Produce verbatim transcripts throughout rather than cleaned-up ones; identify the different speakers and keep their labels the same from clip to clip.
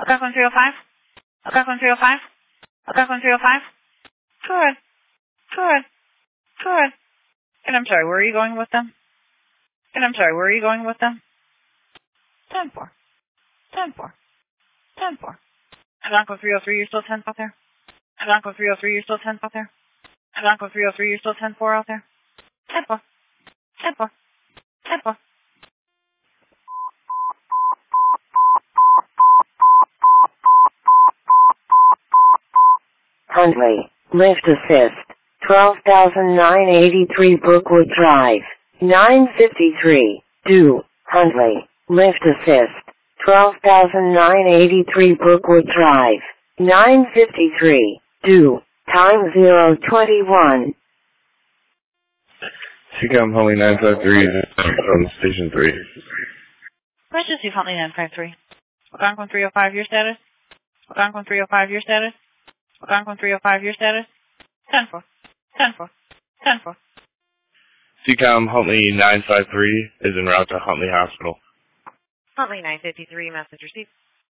Speaker 1: Algonquin three oh five? Algonquin three oh five? Algonquin three oh five? Good. Good. Good. And I'm sorry, where are you going with them? And I'm sorry, where are you going with them? ten four. ten four. ten four. Algonquin three oh three, you're still ten out there? Algonquin three oh three, you're still ten out there? Algonquin three oh three, you're still ten four out there? ten four. ten four. ten four.
Speaker 2: Huntley, lift assist, twelve thousand nine hundred eighty-three Brookwood Drive, nine fifty-three, due, Huntley, lift assist, twelve thousand nine hundred eighty-three Brookwood Drive, nine fifty-three, due, time zero twenty-one.
Speaker 3: C COM Huntley nine five three from Station three.
Speaker 1: Emergency Huntley nine five three. Algonquin three oh five, your status? Algonquin three oh five, your status? Algonquin three oh five, your status? ten four. ten four. ten four.
Speaker 3: C COM Huntley nine five three is en route to Huntley Hospital.
Speaker 1: Huntley nine fifty-three, message received.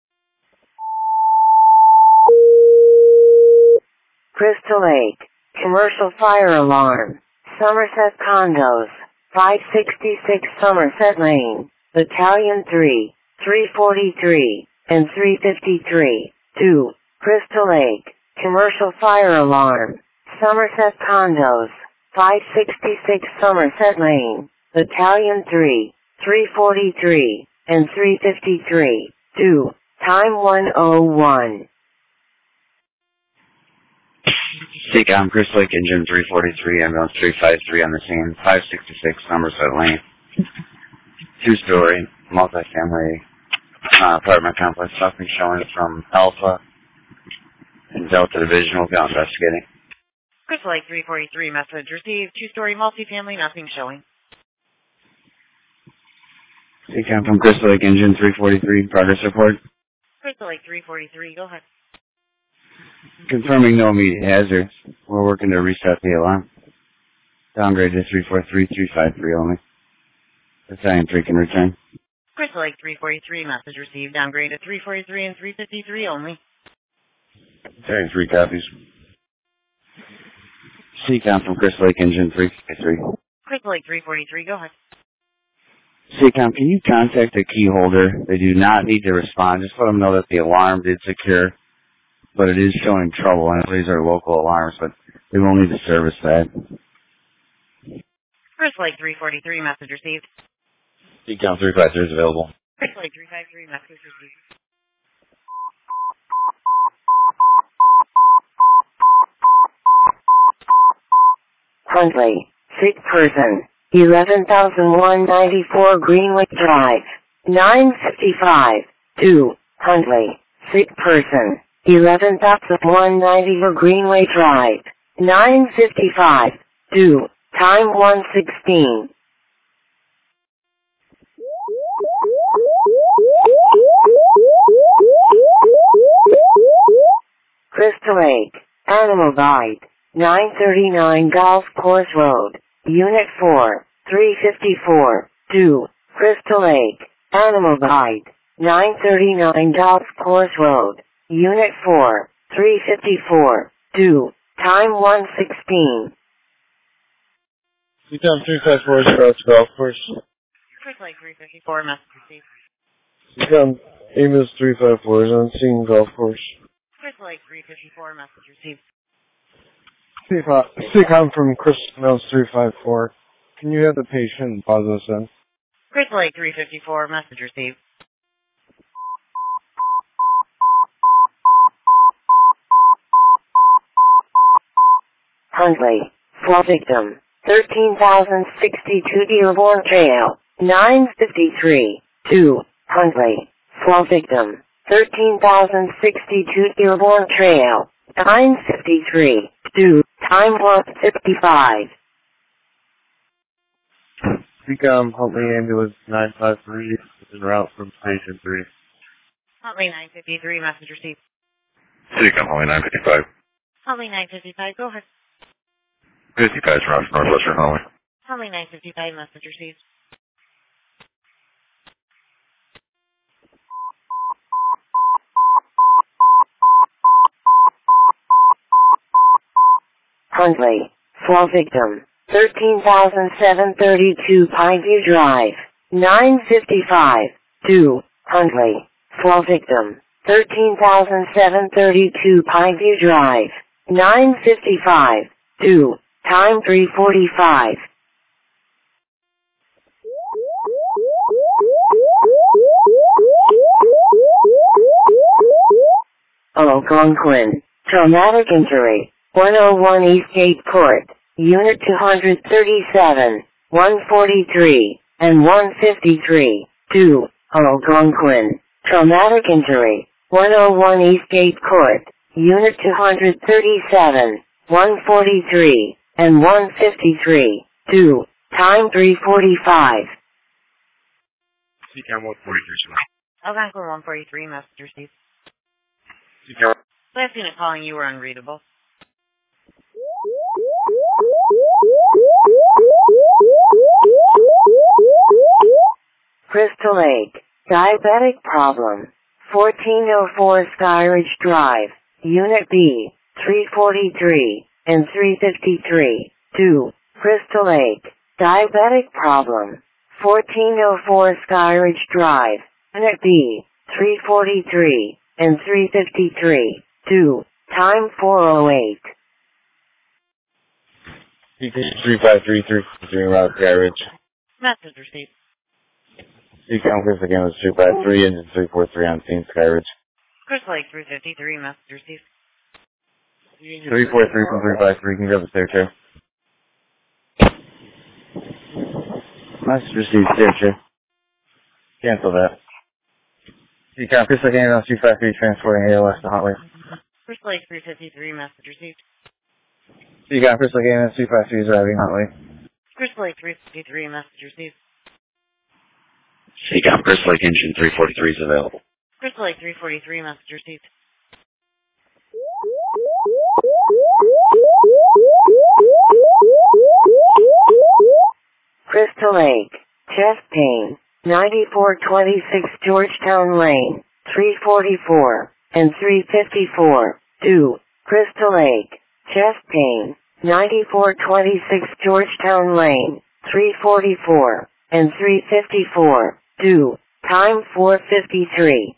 Speaker 2: Crystal Lake, commercial fire alarm, Somerset Condos, five sixty-six Somerset Lane, Battalion three, three forty-three, and three fifty-three, two, Crystal Lake, commercial fire alarm, Somerset Condos, five sixty-six Somerset Lane, Battalion three, three forty-three, and three fifty-three, two, time one oh one.
Speaker 4: C COM Crystal Lake Engine three forty-three, ambulance three five three on the scene, five sixty-six Somerset Lane. Two-story, multifamily uh, apartment complex, nothing showing from Alpha and Delta Division will be out investigating.
Speaker 1: Crystal Lake three forty-three, message received. Two-story multifamily, nothing showing.
Speaker 4: C COM from Crystal Lake Engine three forty-three, progress report.
Speaker 1: Crystal Lake three forty-three, go ahead.
Speaker 4: Confirming no immediate hazards. We're working to reset the alarm. Downgrade to three four three, three five three only. Battalion three can return.
Speaker 1: Crystal Lake three forty-three, message received. Downgrade to three forty-three and three fifty-three only.
Speaker 4: Battalion three copies. C COM from Crystal Lake Engine three forty-three.
Speaker 1: Crystal Lake three forty-three, go ahead.
Speaker 4: C COM, can you contact the key holder? They do not need to respond. Just let them know that the alarm did secure, but it is showing trouble. And these are local alarms, but they will need to service that.
Speaker 1: Crystal Lake three forty-three, message received.
Speaker 4: C COM three five three is available.
Speaker 1: Crystal Lake three five three, message received.
Speaker 2: Huntley, sick person, eleven thousand one hundred ninety-four Greenwich Drive, nine fifty-five, two, Huntley, sick person, eleven thousand one hundred ninety-four Greenway Drive, nine fifty-five, two, time one sixteen. Crystal Lake, Animal Bite, nine thirty-nine Golf Course Road, Unit four, three fifty-four, two, Crystal Lake, Animal Bite, nine thirty-nine Golf Course Road, Unit four, three fifty-four, two, time one sixteen.
Speaker 3: C COM three five four is across golf course.
Speaker 1: Crystal Lake three fifty-four, message received.
Speaker 3: C COM Amos three five four is on scene golf course.
Speaker 1: Crystal Lake three fifty-four, message received.
Speaker 3: C COM from Crystal Mills three five four. Can you have the patient pause this in?
Speaker 1: Crystal Lake three fifty-four, message received.
Speaker 2: Huntley, fall victim, thirteen thousand sixty-two Dearborn Trail, nine fifty-three, two, Huntley, fall victim, thirteen thousand sixty-two Dearborn Trail, nine fifty-three, two, time one fifty-five.
Speaker 3: C COM Huntley Ambulance nine five three is en route from Station three.
Speaker 1: Huntley nine fifty-three, message received.
Speaker 3: C COM Huntley nine fifty-five.
Speaker 1: Huntley nine fifty-five, go ahead.
Speaker 3: fifty-five is from Northwestern Huntley.
Speaker 1: Huntley nine fifty-five, message received.
Speaker 2: Huntley. Fall victim. thirteen thousand seven hundred thirty-two Pineview Drive. nine fifty-five. two. Huntley. Fall victim. thirteen thousand seven hundred thirty-two Pineview Drive. nine fifty-five. two. Time three forty-five. Algonquin. Traumatic injury. one oh one Eastgate Court. Unit two thirty-seven, one forty-three, and one fifty-three. two. Algonquin. Traumatic injury. one oh one Eastgate Court. Unit two thirty-seven, one forty-three, and one fifty-three. two. Time three forty-five.
Speaker 3: C CAM one forty-three, sir.
Speaker 1: Algonquin one forty-three, message received.
Speaker 3: C CAM.
Speaker 1: Last unit calling you were unreadable.
Speaker 2: Crystal Lake. Diabetic problem. fourteen oh four Skyridge Drive. Unit B. three forty-three and three fifty-three. two. Crystal Lake. Diabetic problem. fourteen oh four Skyridge Drive. Unit B. three forty-three and three fifty-three. two. Time four oh eight.
Speaker 3: three five three three three Route Skyridge.
Speaker 1: Message received.
Speaker 3: C CAM Chris again was two five three, engine three four three on scene Skyridge.
Speaker 1: Crystal Lake three fifty-three, message received.
Speaker 3: three four three from three five three, can you grab the stair chair?
Speaker 4: Message received, stair chair.
Speaker 3: Cancel that. C CAM Chris again on two five three, transporting A L S to Huntley.
Speaker 1: Crystal Lake three fifty-three, message received.
Speaker 3: C CAM Chris again on two five three is driving Huntley.
Speaker 1: Crystal Lake three fifty-three, message received.
Speaker 4: C CAM Chris Lake engine three forty-three is available.
Speaker 1: Crystal Lake three forty-three, message received.
Speaker 2: Crystal Lake. Chest pain. ninety-four twenty-six Georgetown Lane. three forty-four and three fifty-four. two. Crystal Lake. Chest pain. ninety-four twenty-six Georgetown Lane. three forty-four and three fifty-four. two. Time four fifty-three.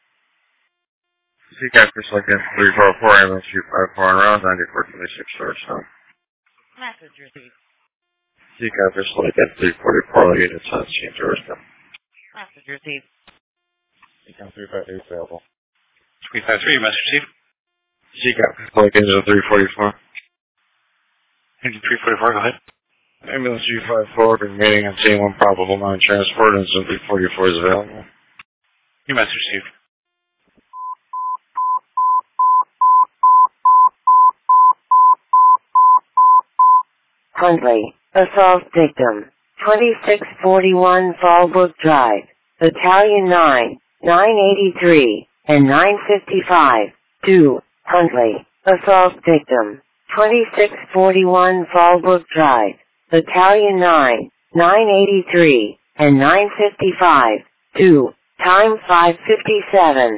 Speaker 3: C CAM Chris again three four four, ambulance two five four on round ninety-four twenty-six Georgetown.
Speaker 1: Message received.
Speaker 3: C CAM Chris again three forty-four, units on scene Georgetown.
Speaker 1: Message received.
Speaker 3: C CAM three five three is available.
Speaker 5: three five three, message received.
Speaker 3: C CAM Chris engine three forty-four.
Speaker 5: Engine three forty-four, go ahead.
Speaker 3: Ambulance two five four, remaining on scene, one probable non-transport, engine three forty-four is available.
Speaker 5: Your message received.
Speaker 2: Huntley. Assault victim. twenty-six forty-one Fallbrook Drive. Battalion nine, nine eighty-three, and nine fifty-five. two. Huntley. Assault victim. twenty-six forty-one Fallbrook Drive. Battalion nine, nine eighty-three, and nine fifty-five. two. Time five fifty-seven.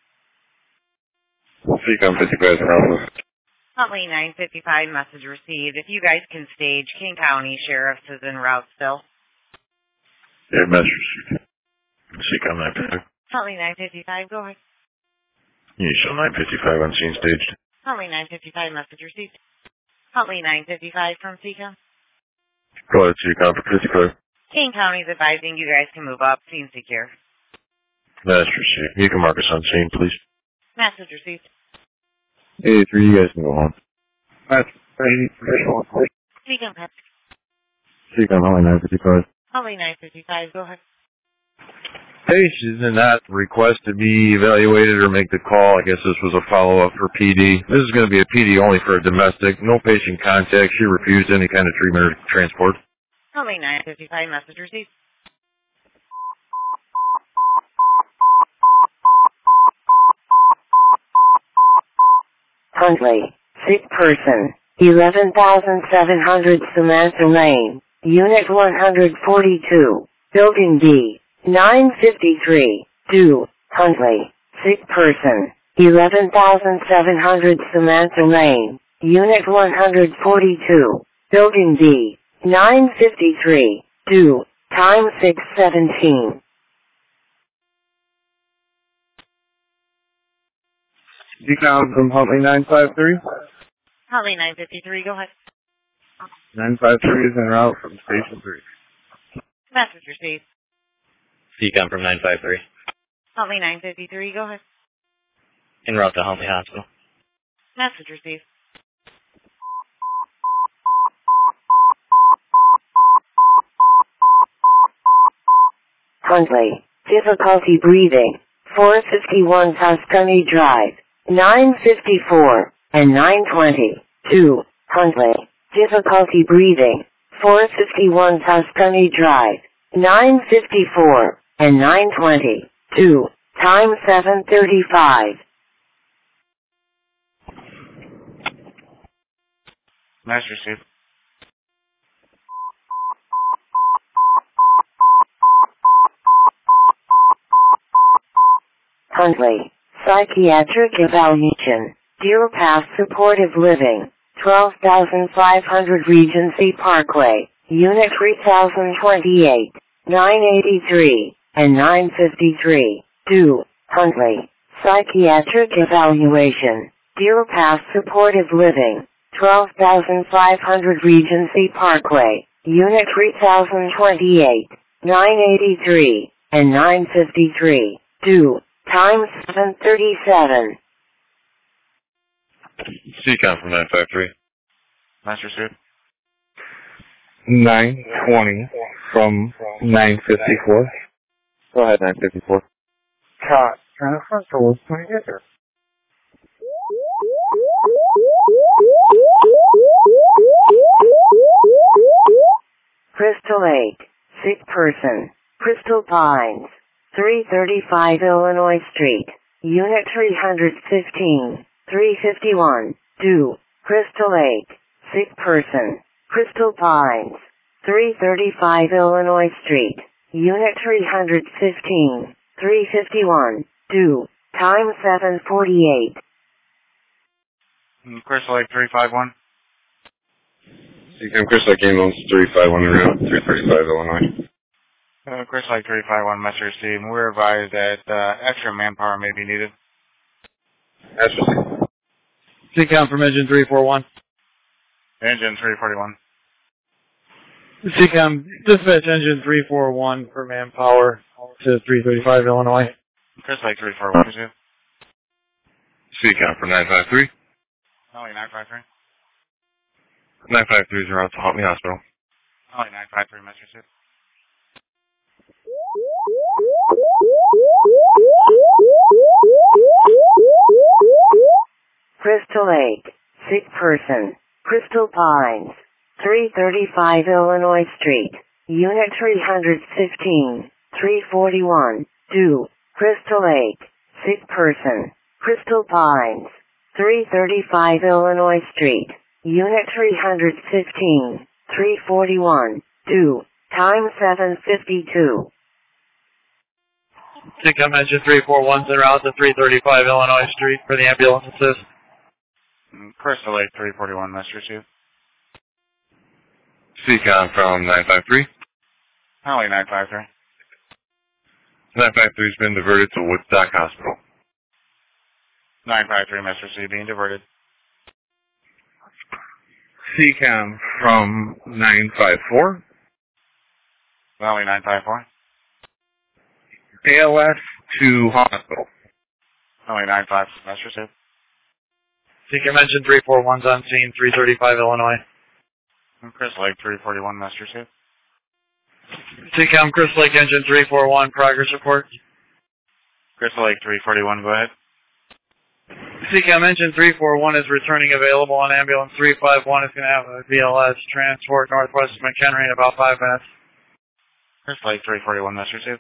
Speaker 3: C CAM fifty-five around.
Speaker 1: Huntley nine fifty-five, message received. If you guys can stage, King County Sheriff's is en route still.
Speaker 3: Yeah, message received. C CAM nine fifty-five.
Speaker 1: Huntley nine fifty-five, go ahead.
Speaker 3: You show nine fifty-five on scene staged.
Speaker 1: Huntley nine fifty-five, message received. Huntley nine fifty-five from C CAM.
Speaker 3: Go ahead, C CAM fifty-five.
Speaker 1: King County's advising you guys can move up. Scene secure.
Speaker 3: Message received. You can mark us on scene, please.
Speaker 1: Message received.
Speaker 3: eighty-three, you guys can go on. That's eighty-three.
Speaker 1: C CAM,
Speaker 3: C CAM only nine fifty-five.
Speaker 1: Huntley nine fifty-five, go ahead.
Speaker 3: Patient did not request to be evaluated or make the call. I guess this was a follow-up for P D. This is going to be a P D only for a domestic. No patient contact. She refused any kind of treatment or transport.
Speaker 1: Huntley nine fifty-five, message received.
Speaker 2: Huntley. Sick person. eleven thousand seven hundred Samantha Lane. Unit one forty-two. Building D. nine fifty-three. two. Huntley. Sick person. eleven thousand seven hundred Samantha Lane. Unit one forty-two, Building B, nine fifty-three, due, time six seventeen.
Speaker 3: Decom from Huntley nine five three.
Speaker 1: Huntley nine fifty-three, go ahead.
Speaker 3: nine five three is en route from Station three.
Speaker 1: Message received.
Speaker 6: Decom from nine five three.
Speaker 1: Huntley nine fifty-three, go ahead.
Speaker 6: En route to Huntley Hospital.
Speaker 1: Message received.
Speaker 2: Huntley, difficulty breathing, four fifty-one Tuscany Drive, nine fifty-four, and nine twenty-two, Huntley, difficulty breathing, four fifty-one Tuscany Drive, nine fifty-four, and nine twenty-two, time seven thirty-five.
Speaker 5: Message received.
Speaker 2: Huntley, psychiatric evaluation, Deer Pass supportive living, twelve thousand five hundred Regency Parkway, Unit three thousand twenty-eight, nine eighty-three, and nine fifty-three, due, Huntley, psychiatric evaluation, Deer Pass supportive living, twelve thousand five hundred Regency Parkway, Unit three thousand twenty-eight, nine eighty-three, and nine fifty-three, due, time seven thirty-seven.
Speaker 3: Decom from nine five three.
Speaker 5: Message received.
Speaker 3: nine twenty from nine fifty-four. Go ahead, nine fifty-four. Caught. Trying to front door. Trying to get there.
Speaker 2: Crystal Lake, sick person, Crystal Pines, three thirty-five Illinois Street, Unit three fifteen, three fifty-one, due, Crystal Lake, sick person, Crystal Pines, three thirty-five Illinois Street, Unit three fifteen, three fifty-one, due, time seven forty-eight.
Speaker 5: Crystal Lake three five one.
Speaker 3: Decom Chris Lake ambulance three five one en route, three thirty-five Illinois.
Speaker 5: Uh, Crystal Lake three five one, message received. We're advised that uh, extra manpower may be needed.
Speaker 3: That's received.
Speaker 7: Decom from engine three four one.
Speaker 5: Engine three forty-one.
Speaker 7: Decom, dispatch engine three four one for manpower to three thirty-five Illinois.
Speaker 5: Crystal Lake three four one, received.
Speaker 3: Decom from nine five three.
Speaker 5: Only nine five three.
Speaker 3: nine five three is en route to Huntley Hospital.
Speaker 5: Only nine five three, message received.
Speaker 2: Crystal Lake, sick person, Crystal Pines, three thirty-five Illinois Street, Unit three fifteen, three forty-one, due, Crystal Lake, sick person, Crystal Pines, three thirty-five Illinois Street, Unit three fifteen, three forty-one, due, time seven fifty-two.
Speaker 7: Decom engine three four one's en route to three thirty-five Illinois Street for the ambulance assist.
Speaker 5: Crystal Lake three forty-one, message received.
Speaker 3: Decom from nine five three.
Speaker 5: Only nine five three.
Speaker 3: nine five three has been diverted to Woodstock Hospital.
Speaker 5: nine five three, message received, being diverted.
Speaker 3: Decom from nine five four.
Speaker 5: Only nine five four.
Speaker 3: A L S to hospital.
Speaker 5: Only nine five, message received.
Speaker 7: Decom engine three four one's on scene, three thirty-five Illinois.
Speaker 5: Crystal Lake three forty-one, message received.
Speaker 7: Decom Crystal Lake engine three four one, progress report.
Speaker 5: Crystal Lake three forty-one, go ahead.
Speaker 7: Decom engine three four one is returning available on ambulance three five one. It's going to have a V L S transport northwest of McHenry in about five minutes.
Speaker 5: Crystal Lake three forty-one, message received.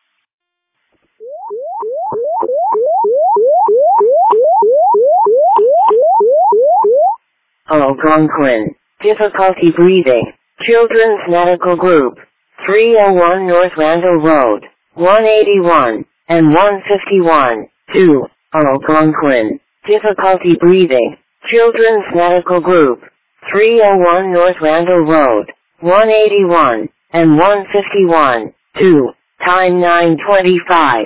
Speaker 2: Algonquin, difficulty breathing, Children's Medical Group, three oh one North Randall Road, one eighty-one, and one fifty-one, two, Algonquin, difficulty breathing, Children's Medical Group, three oh one North Randall Road, one eighty-one, and one fifty-one, two, time nine twenty-five.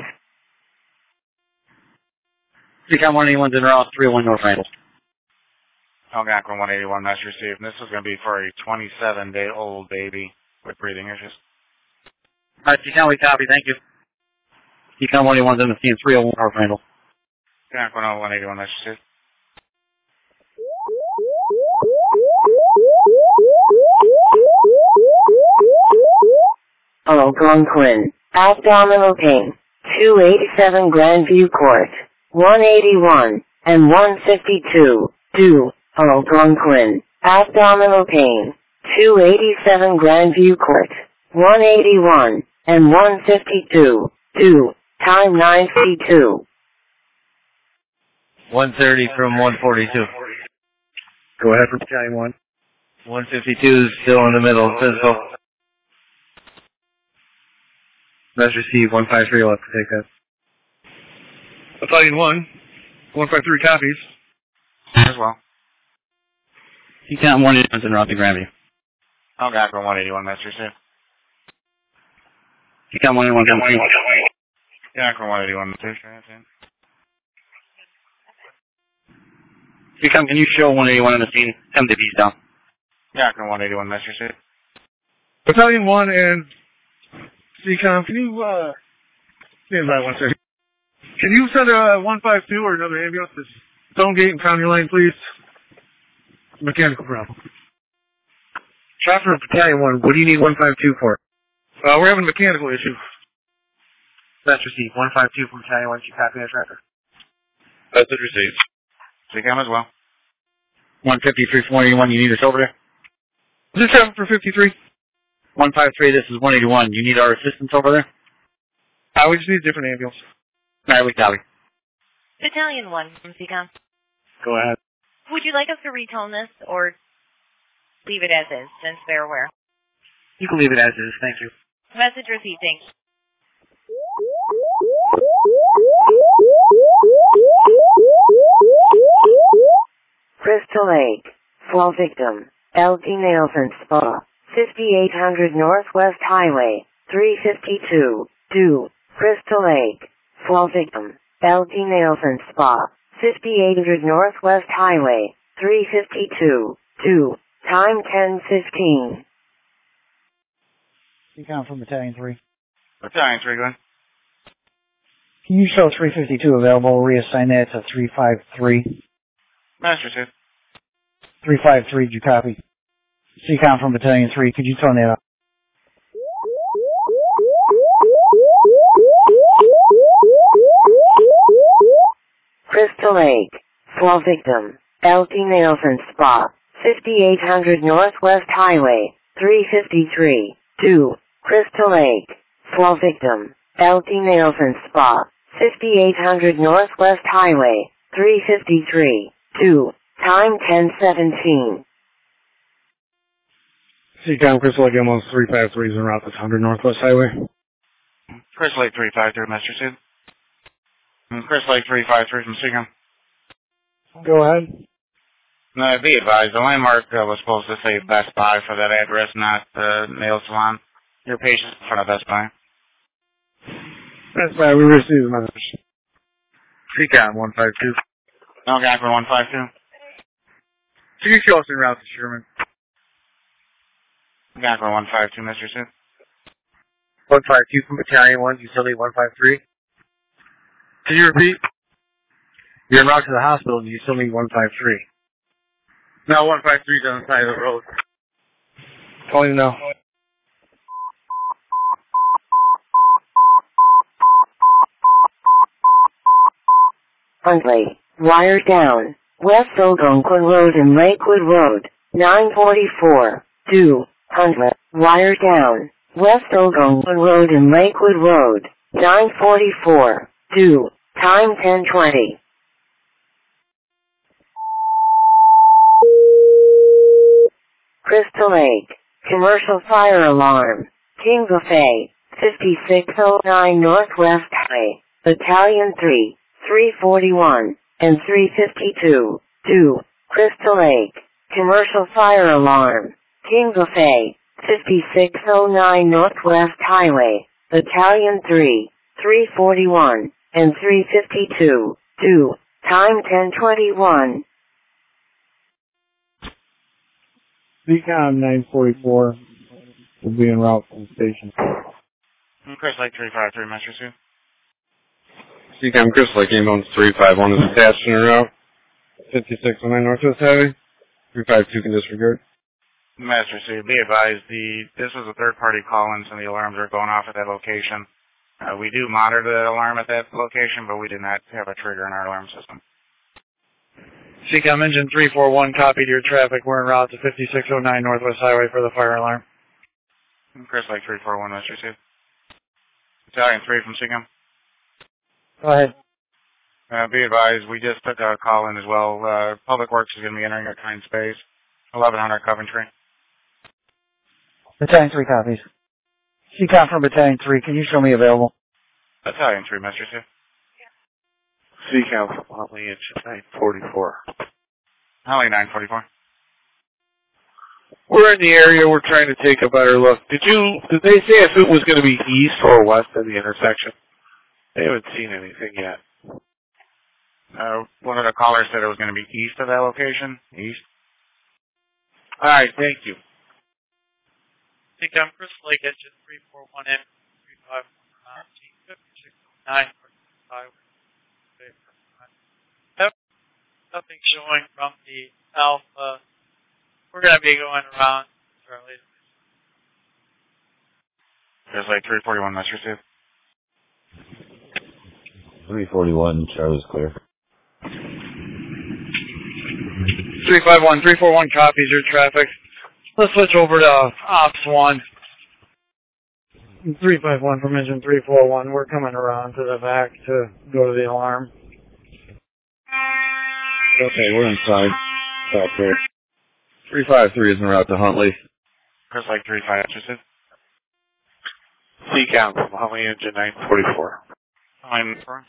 Speaker 7: Recon one eighty-one, dinner off, three oh one North Randall.
Speaker 5: Algonquin one eighty-one, message received. And this is going to be for a twenty-seven day old baby with breathing issues.
Speaker 7: All right, Recon, we copy, thank you. Recon one eighty-one's in the scene, three oh one North Randall.
Speaker 5: Algonquin one eighty-one, message received.
Speaker 2: Algonquin, abdominal pain, two eighty-seven Grandview Court, one eighty-one, and one fifty-two, two, Algonquin, abdominal pain, two eighty-seven Grandview Court, one eighty-one, and one fifty-two, two, time nine fifty-two.
Speaker 6: one thirty from one forty-two.
Speaker 7: Go ahead for battalion one.
Speaker 6: one fifty-two is still in the middle, physical.
Speaker 7: Message received, one five three, I'll have to take that. Battalion one, one five three copies.
Speaker 5: As well.
Speaker 7: Recon one eighty-one's in Route to Grandview.
Speaker 5: Algonquin one eighty-one, message received.
Speaker 7: Recon one eighty-one, one eighty-one.
Speaker 5: Algonquin one eighty-one, message received.
Speaker 7: Recon, can you show one eighty-one on the scene? M D B's down.
Speaker 5: Algonquin one eighty-one, message received.
Speaker 7: Battalion one and C COM, can you, uh, stand by one second. Can you send a one five two or another ambulance to Stonegate and County Line, please? Mechanical problem. Chopper Battalion one, what do you need one five two for? Uh, we're having a mechanical issue. That's received. one five two from Battalion one, you copy that, Trapper?
Speaker 5: That's it received. C COM as well.
Speaker 7: one fifty-three from one eighty-one, you need us over there? Is this seven for fifty-three? one five three, this is one eighty-one. You need our assistance over there? Uh, we just need a different ambulance. All right, we copy.
Speaker 8: Battalion one from C COM.
Speaker 7: Go ahead.
Speaker 8: Would you like us to retone this or leave it as is, since they're aware?
Speaker 7: You can leave it as is, thank you.
Speaker 8: Message received, thanks.
Speaker 2: Crystal Lake, fall victim, L T Nails and Spa, fifty-eight hundred Northwest Highway, three fifty-two, two, Crystal Lake, fall victim, L T Nails and Spa, fifty-eight hundred Northwest Highway, three fifty-two, two, time ten fifteen.
Speaker 9: You count from Battalion three.
Speaker 5: Battalion three, go ahead.
Speaker 9: Can you show three fifty-two available? Reassign that to three five three.
Speaker 5: Message received.
Speaker 9: three five three, did you copy? C COM from Battalion three, could you tone that up?
Speaker 2: Crystal Lake, fall victim, L T Nails and Spa, fifty-eight hundred Northwest Highway, three fifty-three, two, Crystal Lake, fall victim, L T Nails and Spa, fifty-eight hundred Northwest Highway, three fifty-three, two, time ten seventeen.
Speaker 7: C COM, Crystal Lake ambulance three five three is en route to one hundred Northwest Highway.
Speaker 5: Crystal Lake three five three, message received. Crystal Lake three five three from C COM.
Speaker 9: Go ahead.
Speaker 5: No, be advised, the landmark uh, was supposed to say Best Buy for that address, not uh, nail salon. Your patient's in front of Best Buy.
Speaker 7: That's right, we received the message. C COM one five two.
Speaker 5: Algonquin one five two.
Speaker 7: Can you show us en route to Sherman?
Speaker 5: Algonquin one five two, Mister Sue.
Speaker 7: one five two from Battalion one, utility one five three. Can you repeat? You're en route to the hospital, utility one five three. No, one five three is on the side of the road. Calling now.
Speaker 2: Huntley, wire down, West Algonquin Road and Lakewood Road, nine forty-four, two, Huntley, wire down, West Algonquin Road and Lakewood Road, nine forty-four, two, time ten twenty. Crystal Lake, commercial fire alarm, King Buffet, fifty-six oh nine Northwest Highway, Battalion three, three forty-one, and three fifty-two, two, Crystal Lake. Commercial fire alarm. King Buffet. fifty-six oh nine Northwest Highway. Battalion three. three forty-one. And three fifty-two. two. Time ten twenty-one.
Speaker 10: C COM nine forty-four will be en route from the station.
Speaker 5: Chris Lake three five three, Master two.
Speaker 11: C COM Chris Lake ambulance three five one is attached en route. fifty-six oh nine Northwest Highway. three five two can disregard.
Speaker 5: Master two, be advised, the this was a third-party call-in, so the alarms are going off at that location. Uh, we do monitor the alarm at that location, but we do not have a trigger in our alarm system.
Speaker 9: C COM engine three four one, copied your traffic. We're en route to fifty-six oh nine Northwest Highway for the fire alarm.
Speaker 5: Chris Lake three four one, Master two. Battalion three from C COM.
Speaker 9: Go ahead.
Speaker 5: Uh, be advised, we just took a call in as well. Uh, Public Works is going to be entering our time space. eleven hundred Coventry.
Speaker 9: Battalion three copies. C COM from Battalion three, can you show me available?
Speaker 5: Battalion three, Master two.
Speaker 11: C COM from Huntley engine nine forty-four.
Speaker 5: Huntley nine forty-four.
Speaker 11: We're in the area. We're trying to take a better look. Did you? Did they say if it was going to be east or west of the intersection? They haven't seen anything yet.
Speaker 5: Uh, one of the callers said it was going to be east of that location. East.
Speaker 11: All right. Thank you.
Speaker 12: C COM Chris Lake engine three four one M three five one fifty-six nine Highway. Nothing showing from the Alpha. We're going to be going around Charlie.
Speaker 5: There's like three forty-one, Master two.
Speaker 13: three forty-one, Charlie's clear.
Speaker 9: three five one, three four one copies your traffic. Let's switch over to Ops one. three five one from engine three four one. We're coming around to the back to go to the alarm.
Speaker 4: Okay, we're inside. South here.
Speaker 3: three five three is en route to Huntley.
Speaker 5: Chris Lake three five, interested.
Speaker 11: C COM from Huntley engine nine forty-four.
Speaker 5: I'm for.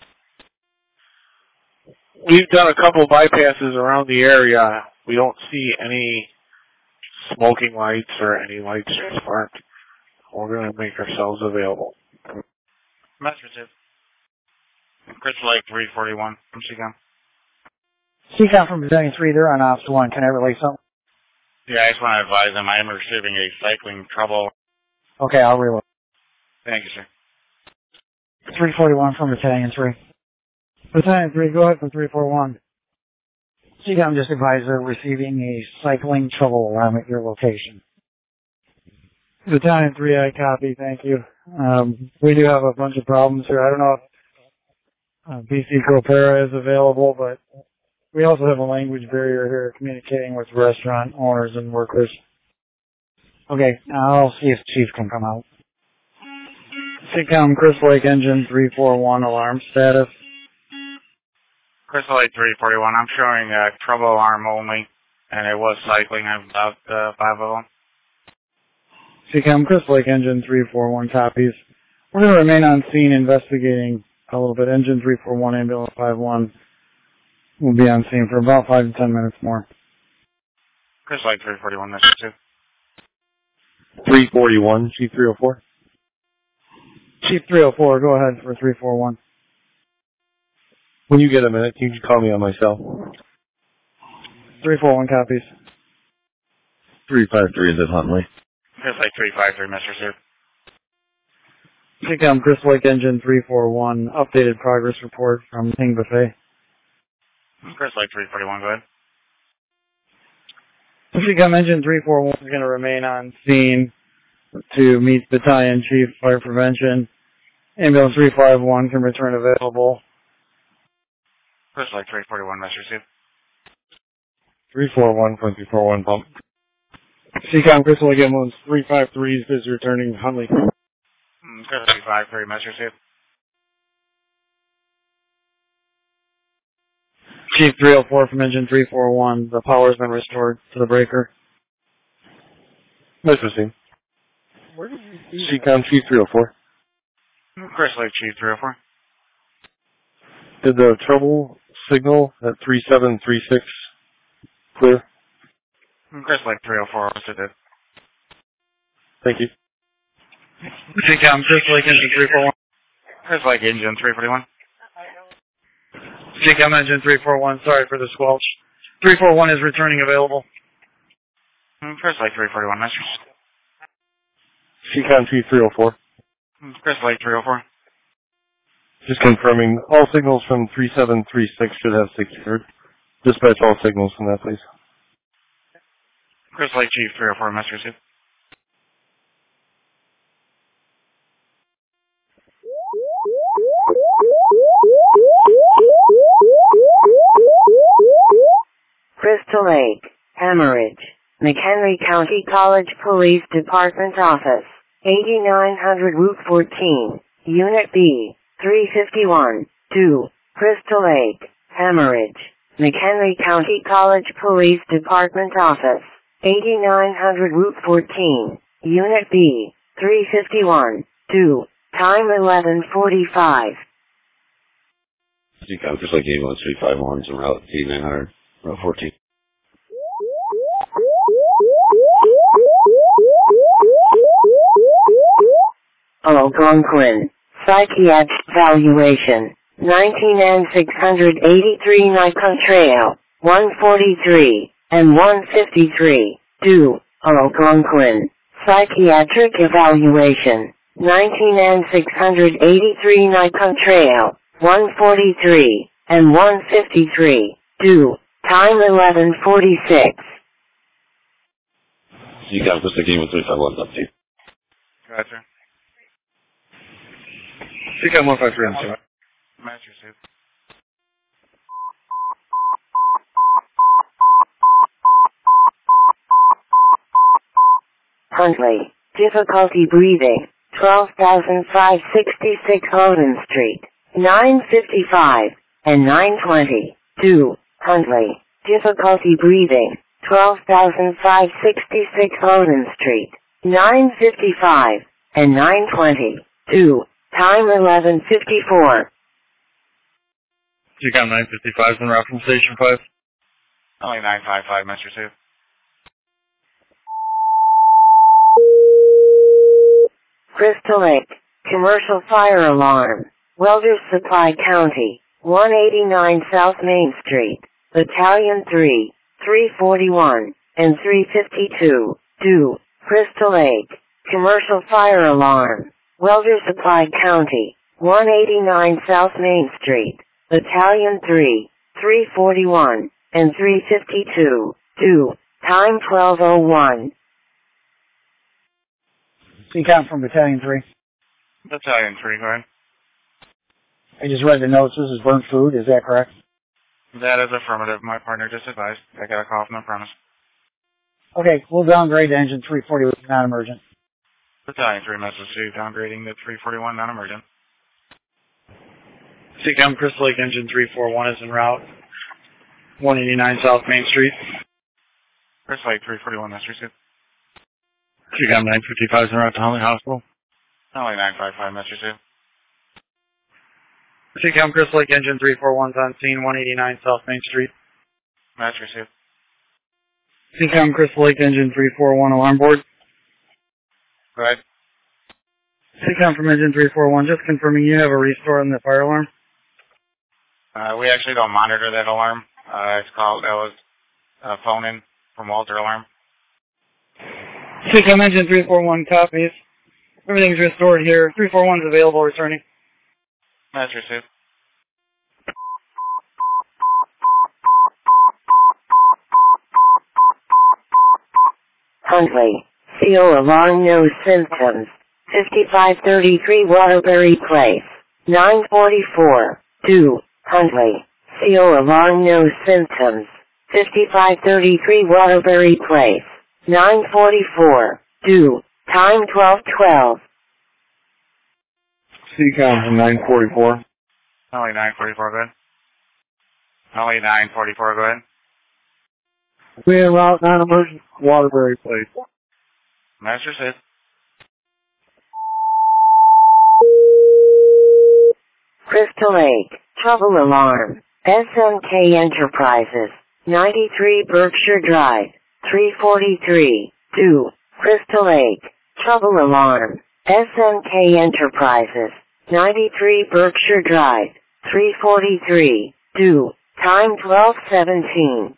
Speaker 11: We've done a couple bypasses around the area. We don't see any smoking lights or any lights sparked. We're going to make ourselves available.
Speaker 5: Master two. Chris Lake three forty-one from C COM.
Speaker 9: C COM from Battalion three, they're on Ops one. Can I relay something?
Speaker 5: Yeah, I just want to advise them I am receiving a cycling trouble.
Speaker 9: Okay, I'll relay.
Speaker 5: Thank you, sir.
Speaker 9: three forty-one from Battalion three. Battalion three, go ahead from three four one. C COM just advised they're receiving a cycling trouble alarm at your location. Battalion three, I copy, thank you. Um, we do have a bunch of problems here. I don't know if uh, B C Copera is available, but we also have a language barrier here communicating with restaurant owners and workers. Okay, I'll see if Chief can come out. C COM Chris Lake engine three four one alarm status.
Speaker 5: Chris Lake three forty-one, I'm showing uh, trouble alarm only, and it was cycling. I have about uh, five of them.
Speaker 9: C COM Chris Lake engine three four one copies. We're going to remain on scene investigating a little bit. Engine three four one, ambulance five one will be on scene for about five to ten minutes more.
Speaker 5: Chris Lake three forty-one, Mister two.
Speaker 11: three forty-one, Chief three oh four.
Speaker 9: Chief three oh four, go ahead for three four one.
Speaker 11: When you get a minute, you can call me on my cell.
Speaker 9: three four one copies.
Speaker 3: three five three is at Huntley.
Speaker 5: Chris Lake three five three, Mister two.
Speaker 9: C COM Chris Lake engine three four one, updated progress report from King Buffet.
Speaker 5: Chris Lake three forty-one, go ahead.
Speaker 9: C COM engine three four one is going to remain on scene to meet Battalion Chief Fire Prevention. Ambulance three five one can return available.
Speaker 5: Chris Lake three forty-one, Mister two.
Speaker 11: three four one from three four one pump.
Speaker 10: C COM Chris Lake ambulance three five three is returning Huntley.
Speaker 5: Chris three five three, Mister two.
Speaker 9: Chief three oh four from engine three four one, the power's been restored to the breaker.
Speaker 11: Mister C.
Speaker 10: Where did you
Speaker 11: C COM Chief three oh four.
Speaker 5: Chris Lake Chief three oh four.
Speaker 11: Did the trouble signal at three seven three six
Speaker 10: Clear.
Speaker 5: Chris Lake three oh four, what's it?
Speaker 10: Thank you.
Speaker 9: Seacom, Chris Lake Engine three four one.
Speaker 5: Chris Lake Engine three forty-one.
Speaker 9: Seacom Engine three four one, sorry for the squelch. three four one is returning available.
Speaker 5: Chris Lake three forty-one, Masters.
Speaker 10: Seacom T three oh four.
Speaker 5: Chris Lake three oh four.
Speaker 10: Just confirming, all signals from three seven three six should have secured. Dispatch all signals from that, please.
Speaker 5: Chris Lake Chief three oh four, Masters.
Speaker 2: Crystal Lake, Hemorrhage, McHenry County College Police Department Office, eighty-nine hundred Route fourteen, Unit B, three fifty-one, two, Crystal Lake, Hemorrhage, McHenry County College Police Department Office, eighty-nine hundred Route fourteen, Unit B, three fifty-one, two, time eleven forty-five.
Speaker 13: Seacom, just like ambulance three five one, en route eighty-nine hundred, route fourteen.
Speaker 2: Algonquin, Psychiatric Evaluation, nineteen and six eighty-three Nikon Trail, one forty-three, and one fifty-three, two, Algonquin, Psychiatric Evaluation, nineteen and six eighty-three Nikon Trail, one forty-three, and one fifty-three, two, time eleven forty-six.
Speaker 13: Seacom, just like ambulance three five one, update.
Speaker 5: Gotcha.
Speaker 9: Seacom one five three on two.
Speaker 5: Master suit.
Speaker 2: Huntley, difficulty breathing, twelve thousand five hundred sixty-six Odin Street, nine fifty-five, and nine twenty, two, Huntley, difficulty breathing, twelve thousand five hundred sixty-six Odin Street, nine fifty-five, and nine twenty, two, time eleven fifty-four.
Speaker 9: Seacom nine fifty-five is en route from Station five.
Speaker 5: Only nine five five, Master suit.
Speaker 2: Crystal Lake, commercial fire alarm, Welders Supply County, one eighty-nine South Main Street, Battalion three, three forty-one, and three fifty-two, two, Crystal Lake, commercial fire alarm, Welders Supply County, one eighty-nine South Main Street, Battalion three, three forty-one, and three fifty-two, two, time twelve oh one.
Speaker 9: Seacom from Battalion three.
Speaker 5: Battalion three, go ahead.
Speaker 9: I just read the notes. This is burnt food. Is that correct?
Speaker 5: That is affirmative. My partner just advised. I got a call from the premise.
Speaker 9: Okay, we'll downgrade to engine three forty, non-emergent.
Speaker 5: Battalion three, message two, downgrading to three forty-one, non-emergent.
Speaker 9: Seacom Crystal Lake Engine three four one is en route, one eighty-nine South Main Street.
Speaker 5: Crystal Lake three forty-one, message two.
Speaker 9: Seacom nine fifty-five is en route to Huntley Hospital.
Speaker 5: Only nine five five, message two.
Speaker 9: Seacom Crystal Lake Engine three four one is on scene, one eighty-nine South Main Street.
Speaker 5: Match received.
Speaker 9: Seacom Crystal Lake Engine three four one alarm board.
Speaker 5: Go ahead.
Speaker 9: Seacom from Engine three four one, just confirming you have a restore on the fire alarm.
Speaker 5: Uh, we actually don't monitor that alarm. Uh, it's called, that was a phone in from Walter Alarm.
Speaker 9: Seacom Engine three four one copies. Everything's restored here. three four one is available, returning.
Speaker 5: Match received.
Speaker 2: Huntley, C O alarm no symptoms, fifty-five thirty-three Waterbury Place, nine forty-four, two, Huntley, C O alarm no symptoms, fifty-five thirty-three Waterbury Place, nine forty-four, two, time twelve twelve.
Speaker 10: Seacom from nine forty-four.
Speaker 5: Only nine forty-four, go ahead. Only nine forty-four, go ahead.
Speaker 10: We en route non-emergent Waterbury Place.
Speaker 5: Master says.
Speaker 2: Crystal Lake, trouble alarm, S M K Enterprises, ninety-three Berkshire Drive, three forty-three, two, Crystal Lake, trouble alarm, S N K Enterprises, ninety-three Berkshire Drive, three forty-three, two, time twelve seventeen.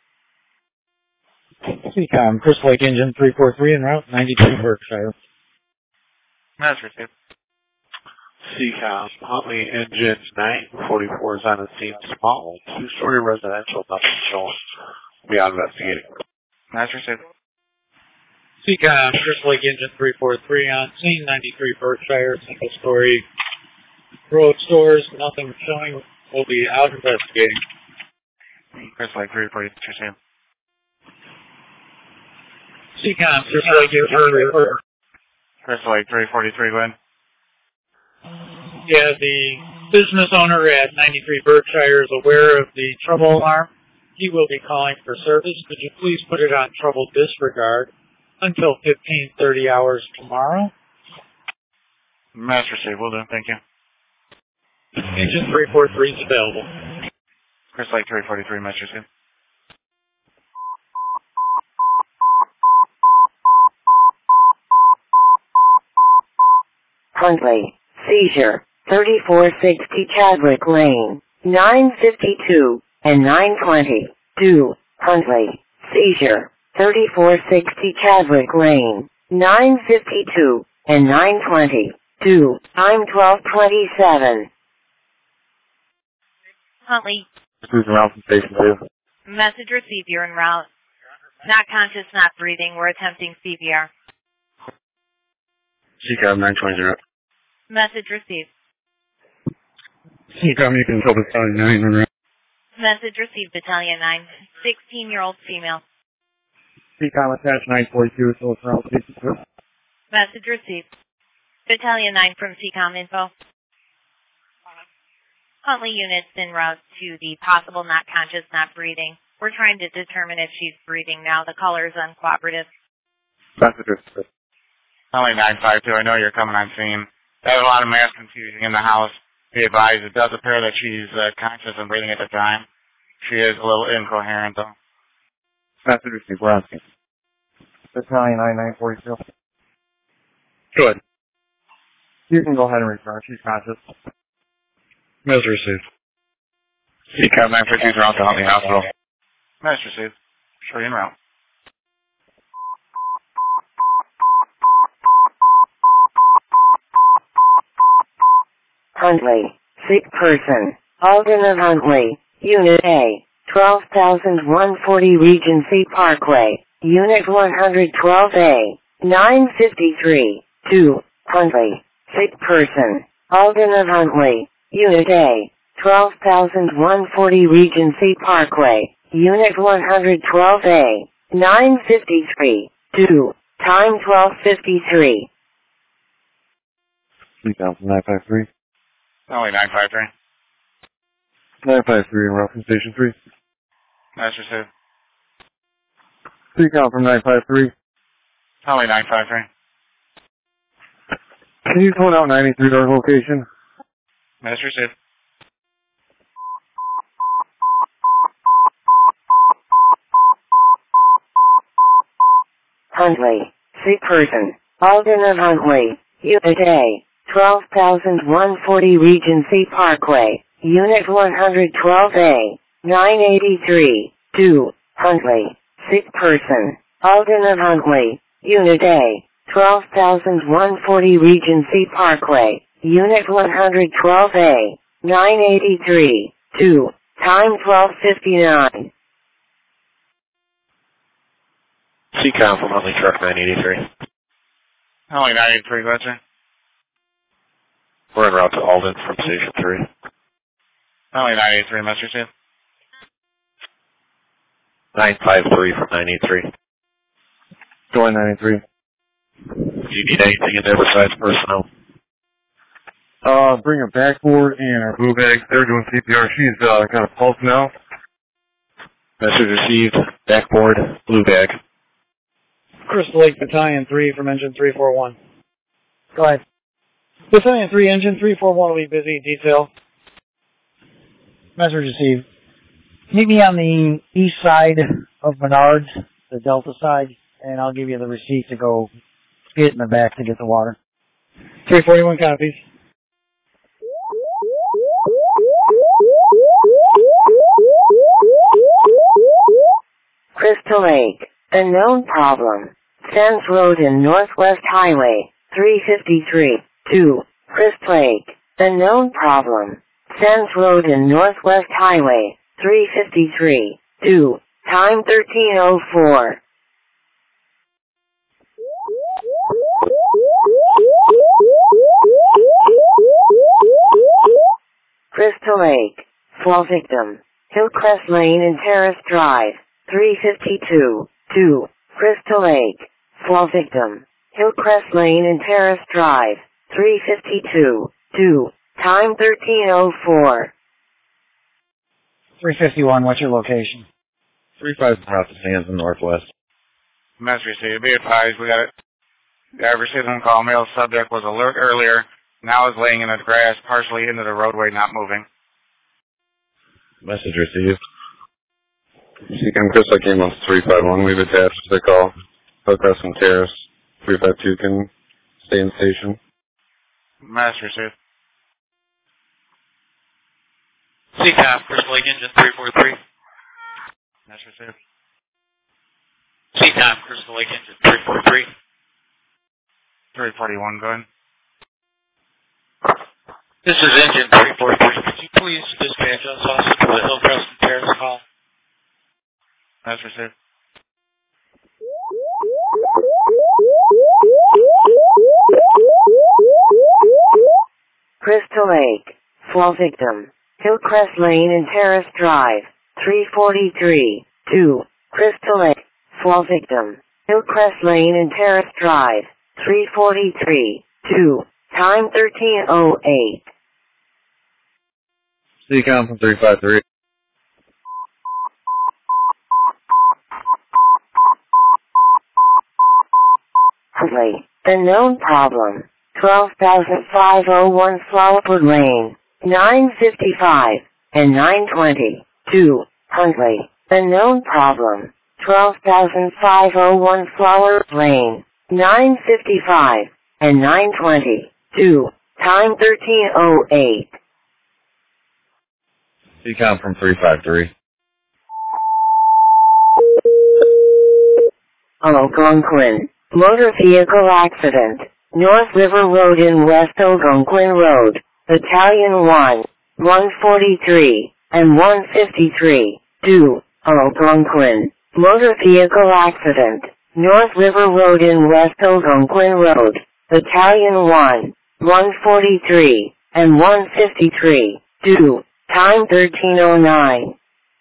Speaker 9: C COM, Crystal Lake Engine three four three en route, ninety-two Berkshire.
Speaker 12: That's received.
Speaker 11: C COM, Huntley Engine nine forty-four is on the scene, small, two-story residential, nothing showing. Beyond investigating.
Speaker 12: That's received.
Speaker 9: C COM, Crystal Lake Engine three four three on scene, ninety-three Berkshire, single story, row of stores, nothing showing. We'll be out investigating.
Speaker 5: Crystal Lake three forty-three, received.
Speaker 9: C COM, Crystal Lake Engine
Speaker 5: Crystal Lake three forty-three, Glenn.
Speaker 9: Yeah, the business owner at ninety-three Berkshire is aware of the trouble alarm. He will be calling for service. Could you please put it on trouble disregard until fifteen thirty hours tomorrow?
Speaker 5: Master received, will do, thank you.
Speaker 9: Engine three four three is available.
Speaker 5: Crystal Lake three forty-three, Master received.
Speaker 2: Huntley, seizure, thirty-four sixty Chadwick Lane, nine fifty-two and nine twenty, two, Huntley, seizure, thirty-four sixty Chadwick Lane, nine fifty-two and nine twenty, two, time twelve twenty-seven.
Speaker 8: Huntley,
Speaker 10: Cruising around from station two.
Speaker 8: message received, you're en route. Not conscious, not breathing, we're attempting C V R.
Speaker 10: C COM nine twenty.
Speaker 8: Message received.
Speaker 7: C COM, you can tell Battalion nine en route.
Speaker 8: Message received, Battalion nine, sixteen-year-old female.
Speaker 7: C COM attached nine forty-two, so it's around station two.
Speaker 8: Message received. Battalion nine from C COM info. Huntley units en route to the possible not conscious, not breathing. We're trying to determine if she's breathing now. The caller is uncooperative.
Speaker 10: Message received.
Speaker 5: Huntley nine five two, I know you're coming on scene. There's a lot of mass confusion in the house. Be advised, it does appear that she's uh, conscious and breathing at the time. She is a little incoherent, though.
Speaker 10: Message received, we're on scene.
Speaker 7: Battalion nine nine forty-two.
Speaker 10: Good.
Speaker 7: You can go ahead and return. She's conscious.
Speaker 10: Message received. C COM nine forty-two is around to Huntley Hospital.
Speaker 5: Message received. Show you en route.
Speaker 2: Huntley, sick person, Alden of Huntley, Unit A, twelve thousand one hundred forty Regency Parkway, Unit one hundred twelve A, nine fifty-three, two, Huntley, sick person, Alden of Huntley, Unit A, twelve thousand one hundred forty Regency Parkway, Unit one hundred twelve A, nine fifty-three, two, time twelve fifty-three.
Speaker 10: C COM from nine five three.
Speaker 5: Huntley nine five three.
Speaker 10: nine five three en route from station three.
Speaker 5: Master received.
Speaker 10: C COM from nine five three.
Speaker 5: Huntley nine five three.
Speaker 10: Can you code out ninety-three our location?
Speaker 5: Master received.
Speaker 2: Huntley, sick person, Alden of Huntley, Unit A, twelve thousand one hundred forty Regency Parkway, Unit one hundred twelve A, nine eighty-three, two, Huntley, sick person, Alden of Huntley, Unit A, twelve thousand one hundred forty Regency Parkway, Unit one hundred twelve A, nine eighty-three, two, time twelve fifty-nine.
Speaker 11: C COM from Huntley Truck nine eighty-three.
Speaker 5: Huntley nine eighty-three, go ahead, sir.
Speaker 11: We're en route to Alden from Station three.
Speaker 5: Huntley nine eighty-three, Master received.
Speaker 11: nine five three from nine eighty-three.
Speaker 10: Going ninety-three.
Speaker 11: Do you need anything in there besides personnel?
Speaker 10: Uh, bring a backboard and our blue bag. They're doing C P R. She's uh, kind of pulse now.
Speaker 11: Message received. Backboard. Blue bag.
Speaker 9: Crystal Lake Battalion three from Engine three four one. Go ahead. Battalion three, Engine three four one will be busy. Detail. Message received.
Speaker 14: Meet me on the east side of Menards, the Delta side, and I'll give you the receipt to go get in the back to get the water.
Speaker 9: three forty-one copies.
Speaker 2: Crystal Lake, a known problem. Sands Road and Northwest Highway, three fifty-three, two. Crystal Lake, a known problem. Sands Road and Northwest Highway, three fifty-three, two. Time thirteen oh four. Crystal Lake, fall victim. Hillcrest Lane and Terrace Drive, three fifty-two, two. Crystal Lake, fall victim. Hillcrest Lane and Terrace Drive, three fifty-two, two. Time thirteen oh four.
Speaker 14: three fifty-one, what's your location?
Speaker 3: three five South of Sands in Northwest.
Speaker 5: Message received. Be advised, we got it. The received a call. Male subject was alert earlier. Now is laying in the grass, partially into the roadway, not moving.
Speaker 3: Message received.
Speaker 13: Seacom Crystal came off three five one. We've attached the call. Hillcrest and Terrace. three five two can stay in station.
Speaker 5: Message received.
Speaker 12: Seacom Crystal Lake Engine three four three.
Speaker 5: Message received.
Speaker 12: Seacom Crystal Lake Engine three four three.
Speaker 5: three forty-one, go ahead.
Speaker 12: This is Engine three four three. Could you please dispatch us also to the Hillcrest and Terrace call?
Speaker 5: Message received.
Speaker 2: Crystal Lake, fall victim. Hillcrest Lane and Terrace Drive, three forty-three, two. Crystal Lake, fall victim. Hillcrest Lane and Terrace Drive, three forty-three, two. Time thirteen oh eight.
Speaker 3: Seacom from three five three.
Speaker 2: Huntley, the known problem. twelve thousand five oh one Flowerwood Lane, nine fifty-five and nine twenty, two. Huntley, the known problem. twelve thousand five oh one Flowerwood Lane, nine fifty-five and nine twenty, two. Time thirteen oh eight.
Speaker 3: Seacom from three five three.
Speaker 2: Algonquin, motor vehicle accident. North River Road in West Algonquin Road, Battalion one, one forty-three, and one fifty-three, two. Algonquin, motor vehicle accident. North River Road in West Algonquin Road, Battalion one, one forty-three, and one fifty-three, two. Time thirteen oh nine.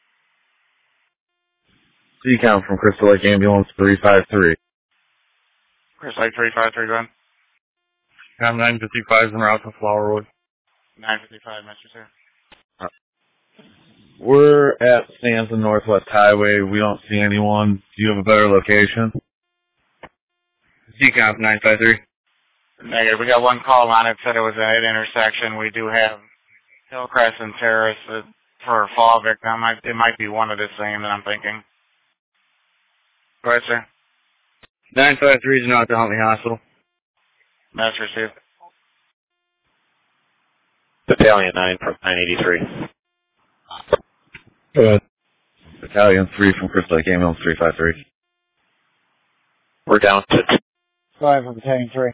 Speaker 3: Seacom from Crystal Lake Ambulance three five three.
Speaker 5: Crystal Lake three five three, go ahead.
Speaker 3: Seacom nine fifty-five is en route to Flowerwood.
Speaker 5: nine fifty-five, message sir.
Speaker 3: We're at Sands and Northwest Highway. We don't see anyone. Do you have a better location? Seacom nine five three.
Speaker 5: Negative. We got one call on it. Said it was at an intersection. We do have Hillcrest and Terrace uh, for a fall victim. I, it might be one of the same that I'm thinking. Go ahead, sir.
Speaker 6: nine five three is not to Huntley Hospital.
Speaker 5: Message received.
Speaker 15: Battalion nine from nine eighty-three.
Speaker 3: Go ahead. Battalion three from Crystal Lake Ambulance three five three.
Speaker 15: We're down to
Speaker 14: Five from Battalion three.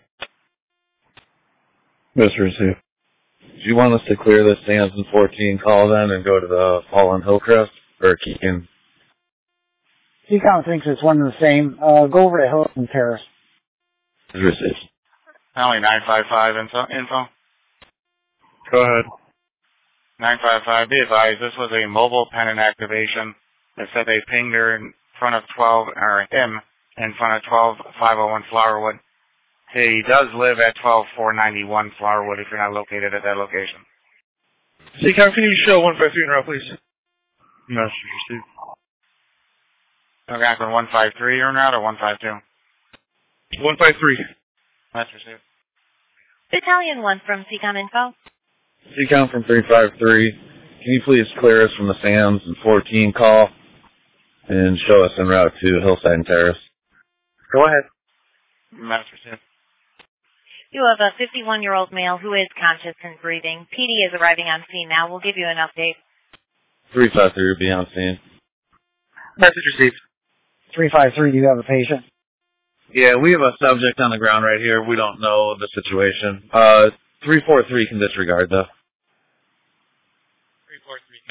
Speaker 3: Message received. Do you want us to clear this Sands and fourteen call then and go to the Fallen Hillcrest? Or keep in?
Speaker 14: Seacom thinks it's one and the same. Uh, go over to Hill and Terrace.
Speaker 3: Message received.
Speaker 5: Only nine five five info. info.
Speaker 3: Go ahead.
Speaker 5: nine five five, be advised, this was a mobile pennant activation. It said they pinged her in front of twelve, or him, in front of twelve five oh one Flowerwood. He does live at twelve four ninety-one Flowerwood if you're not located at that location.
Speaker 7: Seacom, can you show one five three in route, please?
Speaker 3: Message received.
Speaker 5: Okay, for one five three you're in route or one five two?
Speaker 7: one five three.
Speaker 5: Message received.
Speaker 8: Battalion one from Seacom Info.
Speaker 3: Seacom from three five three.
Speaker 4: can you please clear us from the Sam's and fourteen call and show us en route to Hillside and Terrace?
Speaker 11: Go ahead.
Speaker 5: Master Sim.
Speaker 8: You have a fifty-one-year-old male who is conscious and breathing. P D is arriving on scene now. We'll give you an update.
Speaker 4: three five three will be on scene.
Speaker 11: Message received.
Speaker 14: three five three, do you have a patient?
Speaker 4: Yeah, we have a subject on the ground right here. We don't know the situation. Uh, three four three can disregard, though.
Speaker 12: three four three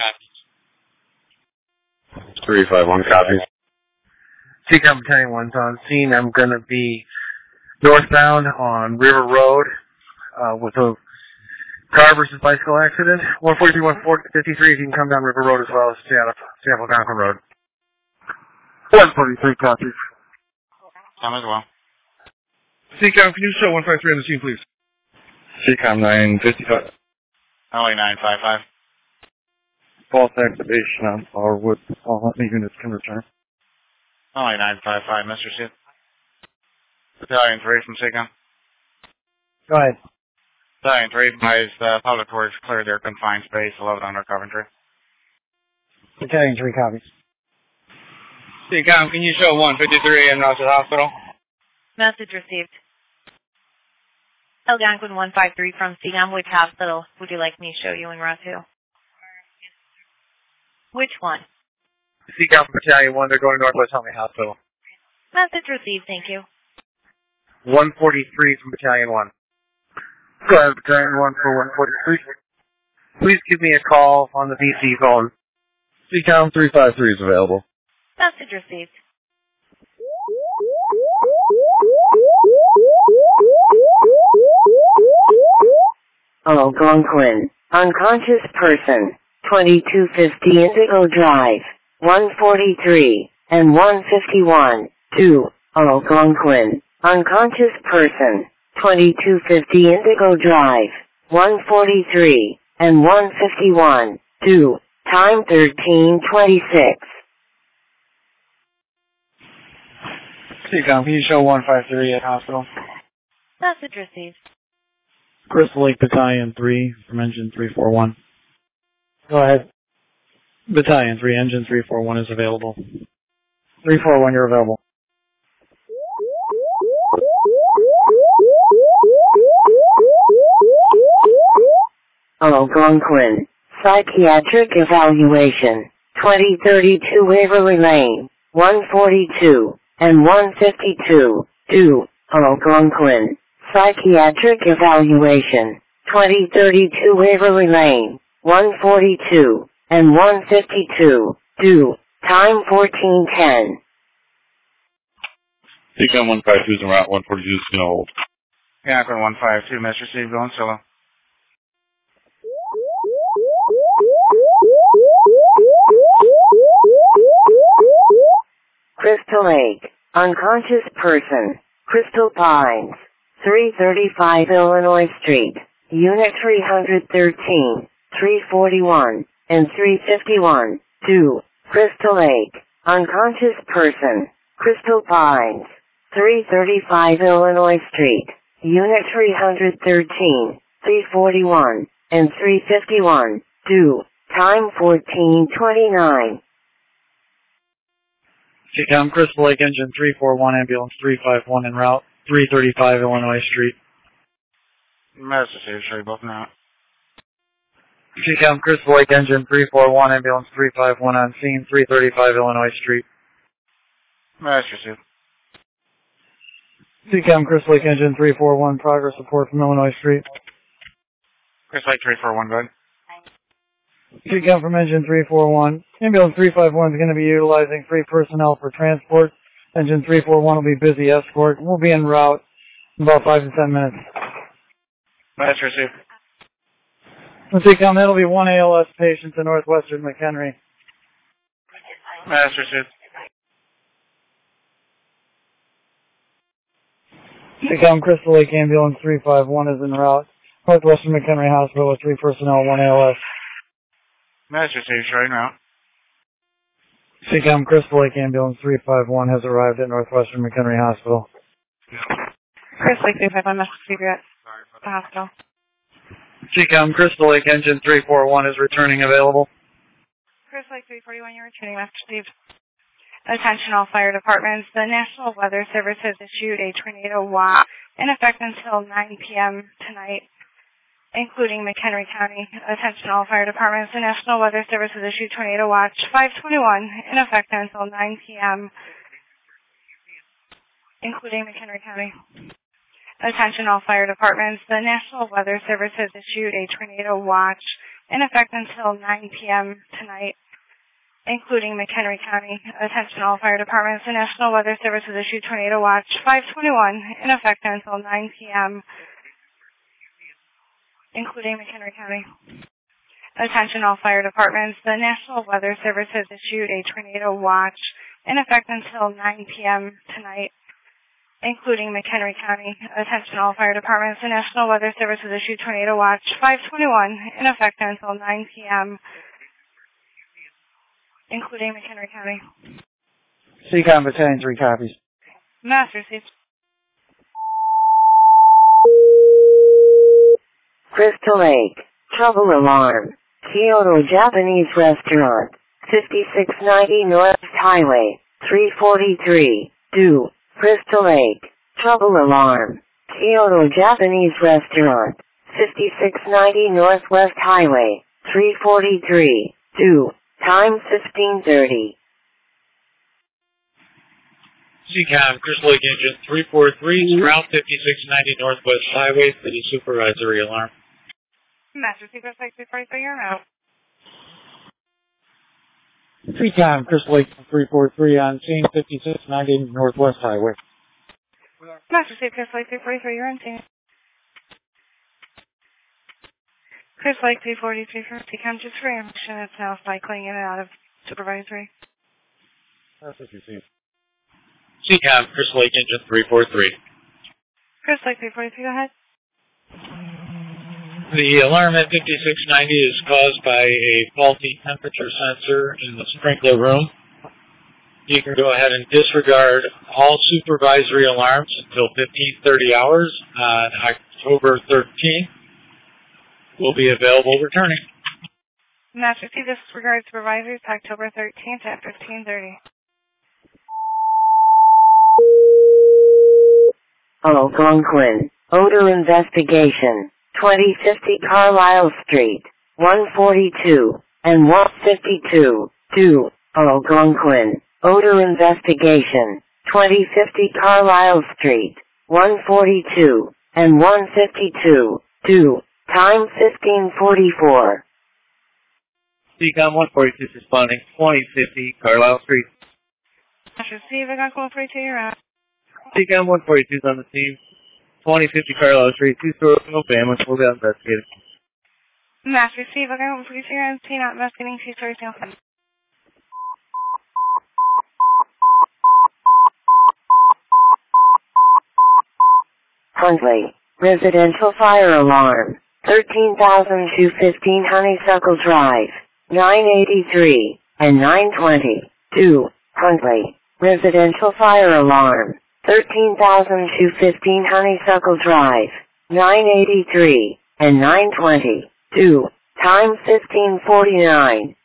Speaker 12: copies.
Speaker 13: three five one copy.
Speaker 11: C COM Battalion one's on scene. I'm going to be northbound on River Road uh, with a car versus bicycle accident. one forty-three, one fifty-three, if you can come down River Road as well as Seattle, Seattle Conklin Road. one forty-three copies.
Speaker 5: Tom as well.
Speaker 7: C COM, can you show one five three on the scene, please?
Speaker 3: C COM nine fifty-five.
Speaker 5: Only nine five five.
Speaker 10: False activation on Flowerwood. All hunting units can return.
Speaker 5: Only nine five five, Mister Sid. Battalion three from C COM.
Speaker 14: Go ahead.
Speaker 5: Battalion three advised uh, public works cleared their confined space, eleven under Coventry.
Speaker 14: Battalion three copies.
Speaker 6: C COM, can you show one fifty-three in Rochester Hospital?
Speaker 8: Message received. Algonquin one five three from C COM. Which hospital would you like me to show you in route two? Which one?
Speaker 11: C COM Battalion one, they're going to Northwest Helmy Hospital.
Speaker 8: Message received, thank you.
Speaker 11: one forty-three from Battalion one. Go ahead, Battalion one for one forty-three. Please give me a call on the B C phone.
Speaker 4: C COM three five three is available.
Speaker 8: Message received.
Speaker 2: Algonquin, unconscious person, twenty-two fifty Indigo Drive, one forty-three, and one fifty-one, two, Algonquin, unconscious person, twenty-two fifty Indigo Drive, one forty-three, and one fifty-one, two, time thirteen twenty-six.
Speaker 9: C COM, can you show one five three at hospital?
Speaker 8: Message received.
Speaker 9: Crystal Lake Battalion three from Engine three four one.
Speaker 14: Go ahead.
Speaker 9: Battalion three, Engine three four one is available.
Speaker 14: three four one, you're available.
Speaker 2: Algonquin, psychiatric evaluation, twenty thirty-two Waverly Lane, one forty-two, and one fifty-two, two, Algonquin, psychiatric evaluation, twenty thirty-two Waverly Lane, one forty-two, and one fifty-two, two, time fourteen ten.
Speaker 3: C COM one five two is en route, one forty-two is going to hold.
Speaker 5: Algonquin one five two, Mister Steve, going solo.
Speaker 2: Crystal Lake, unconscious person, Crystal Pines, three thirty-five Illinois Street, Unit three thirteen, three forty-one, and three fifty-one, two, Crystal Lake, unconscious person, Crystal Pines, three thirty-five Illinois Street, Unit three thirteen, three forty-one, and three fifty-one, two, time fourteen twenty-nine.
Speaker 9: C COM, Crystal Lake Engine three four one, Ambulance three five one en route, three thirty-five Illinois Street.
Speaker 5: Master Steve, show you both now.
Speaker 9: C COM, Crystal Lake Engine three four one, Ambulance three five one on scene, three thirty-five Illinois Street.
Speaker 5: Master Steve.
Speaker 9: C COM, Crystal Lake Engine three four one, progress report from Illinois Street.
Speaker 5: Crystal Lake three four one, good.
Speaker 9: C COM from Engine three four one. Ambulance three five one is going to be utilizing three personnel for transport. Engine three four one will be busy escort. We'll be en route in about five to ten minutes.
Speaker 5: Master Steve.
Speaker 9: C COM, that'll be one A L S patient to Northwestern McHenry.
Speaker 5: Master Steve.
Speaker 9: C COM, Crystal Lake Ambulance three five one is en route. Northwestern McHenry Hospital with three personnel, one A L S.
Speaker 5: Master Steve, showing now.
Speaker 9: C COM, Crystal Lake Ambulance three five one has arrived at Northwestern McHenry Hospital.
Speaker 1: Crystal Lake three five one, Master Steve, you're at the hospital.
Speaker 6: Seacom, Crystal Lake Engine three four one is returning available.
Speaker 1: Crystal Lake three forty-one, you're returning message received. Attention all fire departments. The National Weather Service has issued a tornado watch in effect until nine p m tonight, including McHenry County. Attention all fire departments. The National Weather Service has issued tornado watch five twenty-one in effect until nine p m, including McHenry County. Attention all fire departments. The National Weather Service has issued a tornado watch in effect until nine p m tonight, including McHenry County. Attention all fire departments. The National Weather Service has issued tornado watch five twenty-one in effect until nine p m, including McHenry County. Attention all fire departments. The National Weather Service has issued a tornado watch in effect until nine p m tonight, including McHenry County. Attention all fire departments. The National Weather Service has issued tornado watch five twenty-one in effect until nine p m, including McHenry County.
Speaker 14: Seacom Battalion three copies.
Speaker 1: Master received.
Speaker 2: Crystal Lake, trouble alarm. Kyoto Japanese Restaurant, fifty-six ninety North Highway, three forty-three, due. Crystal Lake, trouble alarm. Kyoto Japanese Restaurant, fifty-six ninety Northwest Highway, three forty-three, due. Time fifteen thirty.
Speaker 12: Seacom, Crystal Lake Engine three four three, Route fifty-six ninety Northwest Highway for the supervisory alarm.
Speaker 1: Master Secret Site three forty-three, you're out.
Speaker 14: Seacom, Crystal Lake three four three on scene, fifty-six ninety Northwest Highway.
Speaker 1: Master Secret Site three forty-three, you're on scene. Crystal Lake three forty-three for Seacom, just for information, it's now cycling in and out of supervisory.
Speaker 10: That's received.
Speaker 12: Seacom, Crystal Lake Engine three four three.
Speaker 1: Crystal Lake three forty-three, go ahead.
Speaker 12: The alarm at fifty-six ninety is caused by a faulty temperature sensor in the sprinkler room. You can go ahead and disregard all supervisory alarms until fifteen thirty hours on October thirteenth. Will be available returning.
Speaker 1: Master C, disregard supervisories October thirteenth at fifteen thirty.
Speaker 2: Algonquin, odor investigation. twenty fifty Carlisle Street, one forty-two, and one fifty-two, two, Algonquin, odor investigation, twenty fifty Carlisle Street, one forty-two, and one fifty-two, two, time fifteen forty-four.
Speaker 6: Seacom one forty-two responding, twenty fifty Carlisle Street.
Speaker 1: Master C, I got one forty-two, you're out.
Speaker 6: Seacom one forty-two is on the scene. twenty fifty Carlisle Street, two story, no family. We'll be out investigating.
Speaker 1: Master Steve, I got one forty-two, you're on scene, out investigating two stories, no family.
Speaker 2: Huntley, residential fire alarm, thirteen thousand two hundred fifteen Honeysuckle Drive, nine eighty-three, and nine twenty, two, Huntley, residential fire alarm, thirteen thousand two hundred fifteen Honeysuckle Drive, nine eighty-three, and nine twenty, two, time fifteen forty-nine.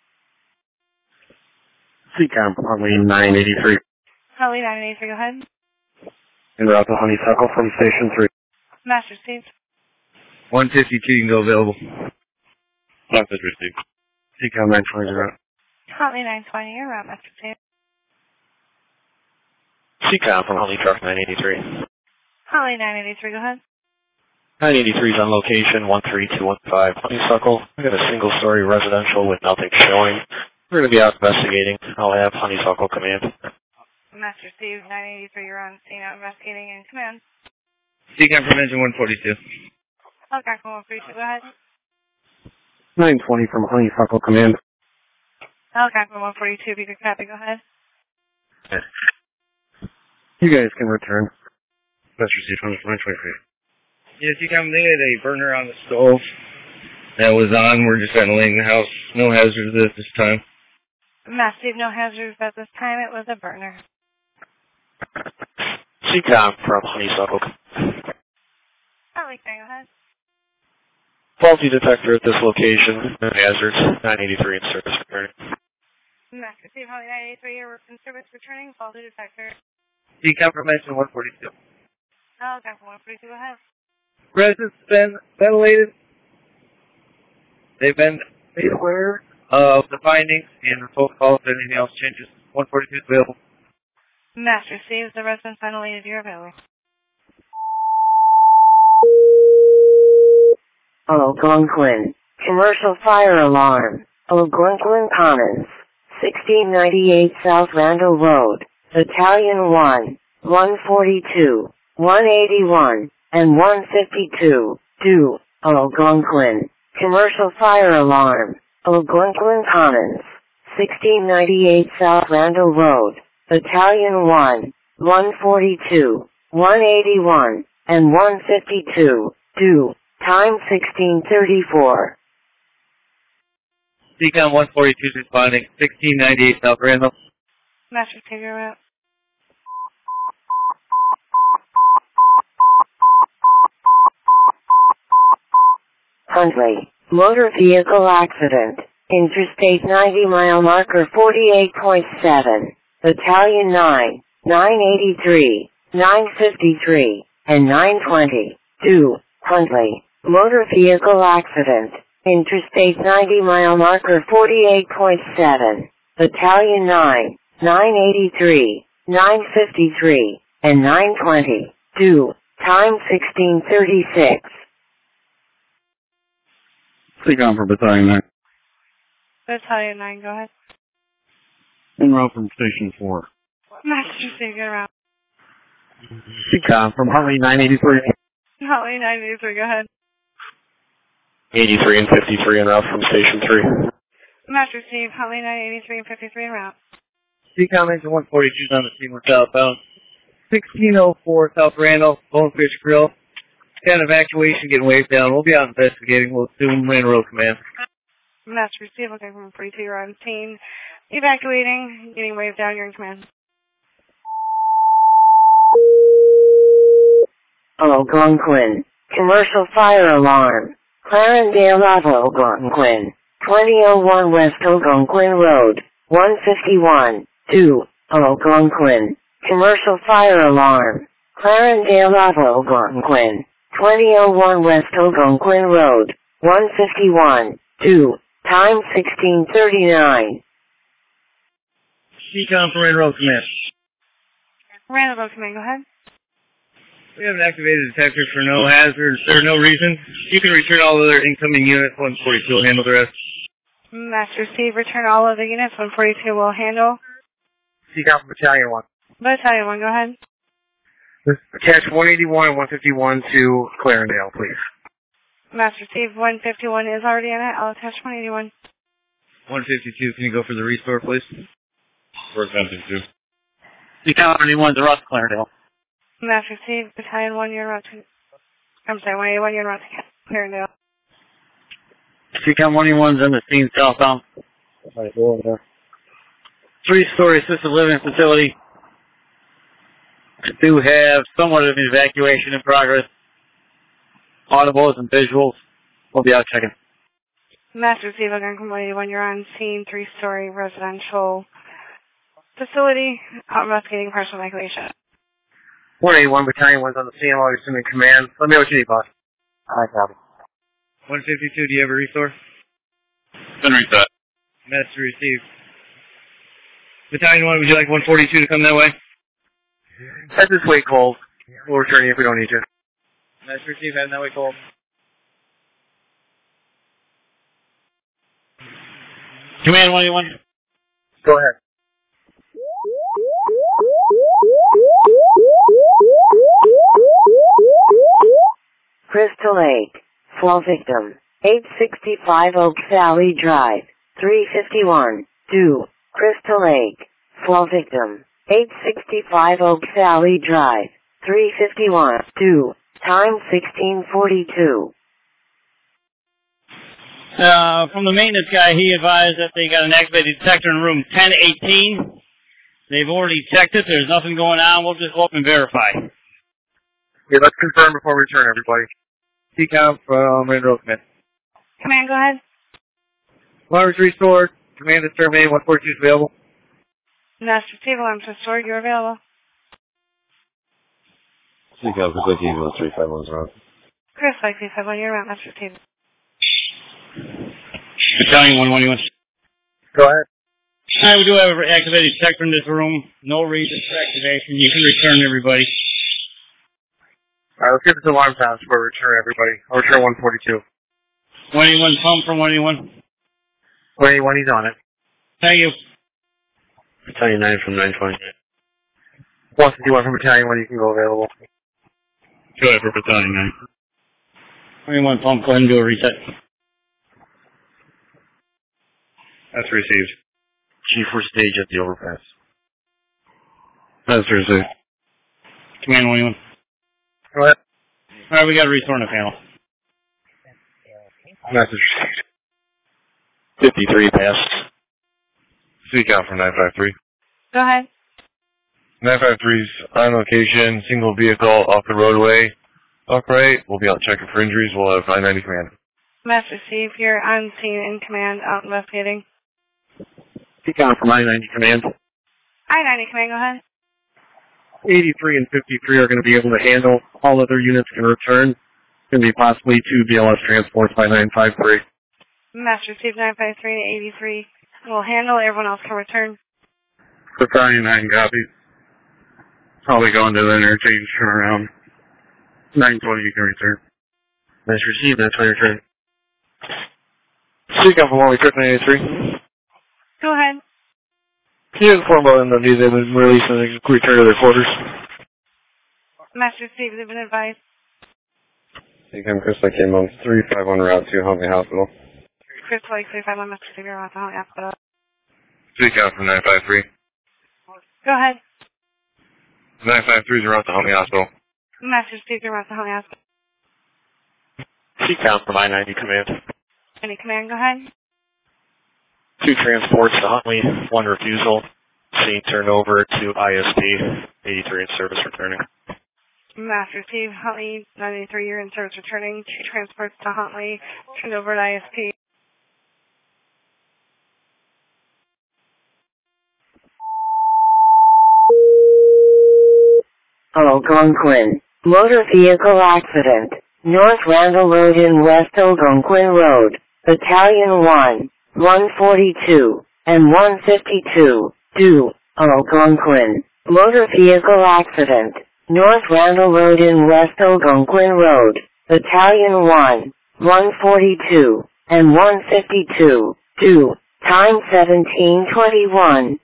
Speaker 10: Seacom, Huntley nine eighty-three.
Speaker 1: Huntley nine eighty-three, go ahead.
Speaker 10: En route to Honeysuckle from Station three.
Speaker 1: Master Steve.
Speaker 6: one fifty-two, you can go available.
Speaker 10: Message received. Seacom nine twenty, you're out.
Speaker 1: Huntley nine twenty, you're out, Master Steve.
Speaker 15: Seacom from Huntley Truck nine eighty-three.
Speaker 1: Huntley nine eighty-three, go ahead.
Speaker 15: nine eighty-three is on location, one three two one five Honeysuckle. I got a single-story residential with nothing showing. We're going to be out investigating. I'll have Honeysuckle command.
Speaker 1: Master Steve, nine eighty-three, you're on scene, out investigating and command.
Speaker 6: Seacom from engine one forty-two.
Speaker 1: Okay, one forty-two, go ahead.
Speaker 10: nine twenty from Honeysuckle command.
Speaker 1: Okay, one forty-two, be good copy, go ahead.
Speaker 10: You guys can return.
Speaker 3: That's received from nine twenty-three.
Speaker 6: Yeah, Seacom, they had a burner on the stove that was on. We're just ventilating the house. No hazards at this time.
Speaker 1: Master Steve, no hazards at this time. It was a burner.
Speaker 15: Seacom from Honeysuckle.
Speaker 1: Huntley, go ahead.
Speaker 15: Faulty detector at this location. Hazards nine eighty-three in service returning.
Speaker 1: Master Steve, Holly nine eighty-three, you're in service returning, faulty detector.
Speaker 11: C confirmation one forty-two.
Speaker 1: Oh, okay, one forty-two, go ahead.
Speaker 11: Residents been ventilated. They've been made aware of the findings and the protocol if anything else changes. one forty-two is available.
Speaker 1: Master Steve, the residence ventilated, you're available.
Speaker 2: Algonquin. Commercial fire alarm. Algonquin Commons. sixteen ninety-eight South Randall Road. Battalion one. one forty-two. one eighty-one. And one fifty-two. Do. Algonquin. Commercial fire alarm. Algonquin Commons. sixteen ninety-eight South Randall Road. Battalion one. one forty-two. one eighty-one. And one fifty-two. Do. Time sixteen thirty-four.
Speaker 11: C COM one forty-two is responding. sixteen ninety-eight South Randall.
Speaker 1: Master Steve, you're out.
Speaker 2: Huntley. Motor vehicle accident. Interstate ninety mile marker forty-eight point seven. Battalion nine. nine eighty-three. nine fifty-three. And nine twenty. Do. Huntley. Motor vehicle accident. Interstate ninety mile marker forty-eight point seven. Battalion nine. nine eighty-three. nine fifty-three. And nine twenty. Do. Time sixteen thirty-six.
Speaker 4: C COM for Battalion nine.
Speaker 1: Battalion nine, go ahead.
Speaker 4: En route from Station four.
Speaker 1: Master Steve, get around.
Speaker 4: C COM from Hartley nine eighty-three.
Speaker 1: Holly nine eighty-three, go ahead.
Speaker 15: eighty-three and fifty-three en route from Station three.
Speaker 1: Master Steve, Holly nine eighty-three and fifty-three en route.
Speaker 11: C COM engine one forty-two is on the scene. We're southbound. sixteen oh four South Randall, Bonefish Grill. Got evacuation getting waved down. We'll be out investigating. We'll assume Randall Road Command.
Speaker 1: Master Steve, okay, from forty-two, you're on scene. Evacuating, getting waved down, you're in command.
Speaker 2: Algonquin. Commercial fire alarm. Clarendale Ave, Algonquin. twenty oh one West Algonquin Road. one fifty-one. Do. Algonquin. Commercial fire alarm. Clarendale Ave, Algonquin. twenty oh one West Algonquin Road. one fifty-one. Do. Time sixteen thirty-nine.
Speaker 11: C COM for Randall Road Command.
Speaker 1: Randall Road Command, go ahead.
Speaker 11: We have an activated detector for no hazards or no reason. You can return all other incoming units. one forty-two will handle the rest.
Speaker 1: Master Steve, return all of the units. one forty-two will handle.
Speaker 11: C COM for Battalion one.
Speaker 1: Battalion one, go ahead.
Speaker 11: Attach one eighty-one and one fifty-one to Clarendale, please.
Speaker 1: Master Steve, one fifty-one is already in it. I'll attach one eighty-one.
Speaker 11: one fifty-two, can you go for the restore, please?
Speaker 3: First one fifty-two.
Speaker 11: C COM one eighty-one, the Ross Clarendale.
Speaker 1: Master Steve, Battalion one, you're route to... I'm sorry, one eighty-one, you're route to Clarendale.
Speaker 11: C COM one eighty-one's on the scene southbound. Right, go over there. Three-story assisted living facility. Do have somewhat of an evacuation in progress. Audibles and visuals. We'll be out checking.
Speaker 1: Master Steve, Algonquin one eighty-one, you're on scene, three-story residential facility, investigating partial evacuation.
Speaker 11: one eighty-one, Battalion one's on the scene, while you're assuming command. Let me know what you need, boss. Alright, copy. one fifty-two, do you have a resource?
Speaker 3: Been reset.
Speaker 11: Master received. Battalion one, would you like one forty-two to come that way? At this way, Cole. We'll return you if we don't need you. Master received, heading that way, Cole.
Speaker 12: Command one eighty-one.
Speaker 11: Go ahead.
Speaker 2: Crystal Lake. Fall victim. eight sixty-five Oak Valley Drive. three fifty-one. Do. Crystal Lake. Fall victim. eight sixty-five Oak Valley Drive. three fifty-one. Do. Time sixteen forty-two.
Speaker 12: Uh, from the maintenance guy, he advised that they got an activated detector in room ten eighteen. They've already checked it. There's nothing going on. We'll just go up and verify.
Speaker 11: Okay, let's confirm before we return, everybody. C COM from Randall Road Command.
Speaker 1: Command, go ahead.
Speaker 11: Alarms restored. Command is terminated. one forty-two is available.
Speaker 1: Master Steve, alarms restored. You're available.
Speaker 13: Seek out Chris Lake Eagle three five one's around.
Speaker 1: Chris Lake three five one, you're around, Master Steve.
Speaker 16: Battalion one one one.
Speaker 11: Go ahead.
Speaker 16: Hi, we do have an activated sector in this room. No reason for activation. You can return everybody.
Speaker 11: Alright, let's get this alarm sounds for return everybody. I'll return one forty-two.
Speaker 16: one eighty-one, pump from one eighty-one.
Speaker 11: one eighty-one, he's on it.
Speaker 16: Thank you.
Speaker 13: Battalion nine from nine twenty.
Speaker 11: one fifty-one from Battalion one, you can go available.
Speaker 16: Go ahead for Battalion nine. one eighty-one, pump, go ahead and do a reset.
Speaker 13: That's received. Chief, we're stage at the overpass. That's received.
Speaker 16: Command one eighty-one.
Speaker 11: Go ahead.
Speaker 16: Alright, we got to restore the panel.
Speaker 13: Message received.
Speaker 15: fifty-three passed.
Speaker 3: Seek out from nine five three.
Speaker 1: Go ahead.
Speaker 3: nine five three's on location, single vehicle off the roadway. Upright, we'll be out checking for injuries. We'll have nine ninety command.
Speaker 1: Master Steve, you're on scene in command, out investigating.
Speaker 15: Seek out from I ninety command.
Speaker 1: I ninety command, go ahead.
Speaker 11: eighty-three and fifty-three are going to be able to handle. All other units can return. It's going to be possibly two B L S transports by nine five three.
Speaker 1: Master Steve, nine five three and eighty-three will handle. Everyone else can return.
Speaker 11: Battalion nine copies. Probably going to the interchange, turn around. nine twenty, you can return.
Speaker 13: Nice received, nine twenty return.
Speaker 15: Seek out from one eighty-three.
Speaker 1: Go ahead.
Speaker 15: Can you inform about them they've been released and return to their quarters?
Speaker 1: Master Steve, they've been advised.
Speaker 13: Seek out Chris Lake Eagle three five one route to Huntley Hospital.
Speaker 1: Chris Lake three five one, Master Steve, you're on the hospital.
Speaker 3: Seek out from nine five three.
Speaker 1: Go ahead.
Speaker 3: nine five three's around the Huntley Hospital.
Speaker 1: Master Steve, you're on the hospital.
Speaker 15: Seek out from I ninety command.
Speaker 1: Any command, go ahead.
Speaker 15: Two transports to Huntley, one refusal. Scene turned over to I S P, eighty-three in service returning.
Speaker 1: Master Steve, Huntley, ninety-three, you're in service returning. Two transports to Huntley, turned over to I S P.
Speaker 2: Algonquin. Motor vehicle accident. North Randall Road in West Algonquin Road. Battalion one, one forty-two, and one fifty-two. Due. Algonquin. Motor vehicle accident. North Randall Road in West Algonquin Road. Battalion one, one forty-two, and one fifty-two. Due. Time seventeen twenty-one.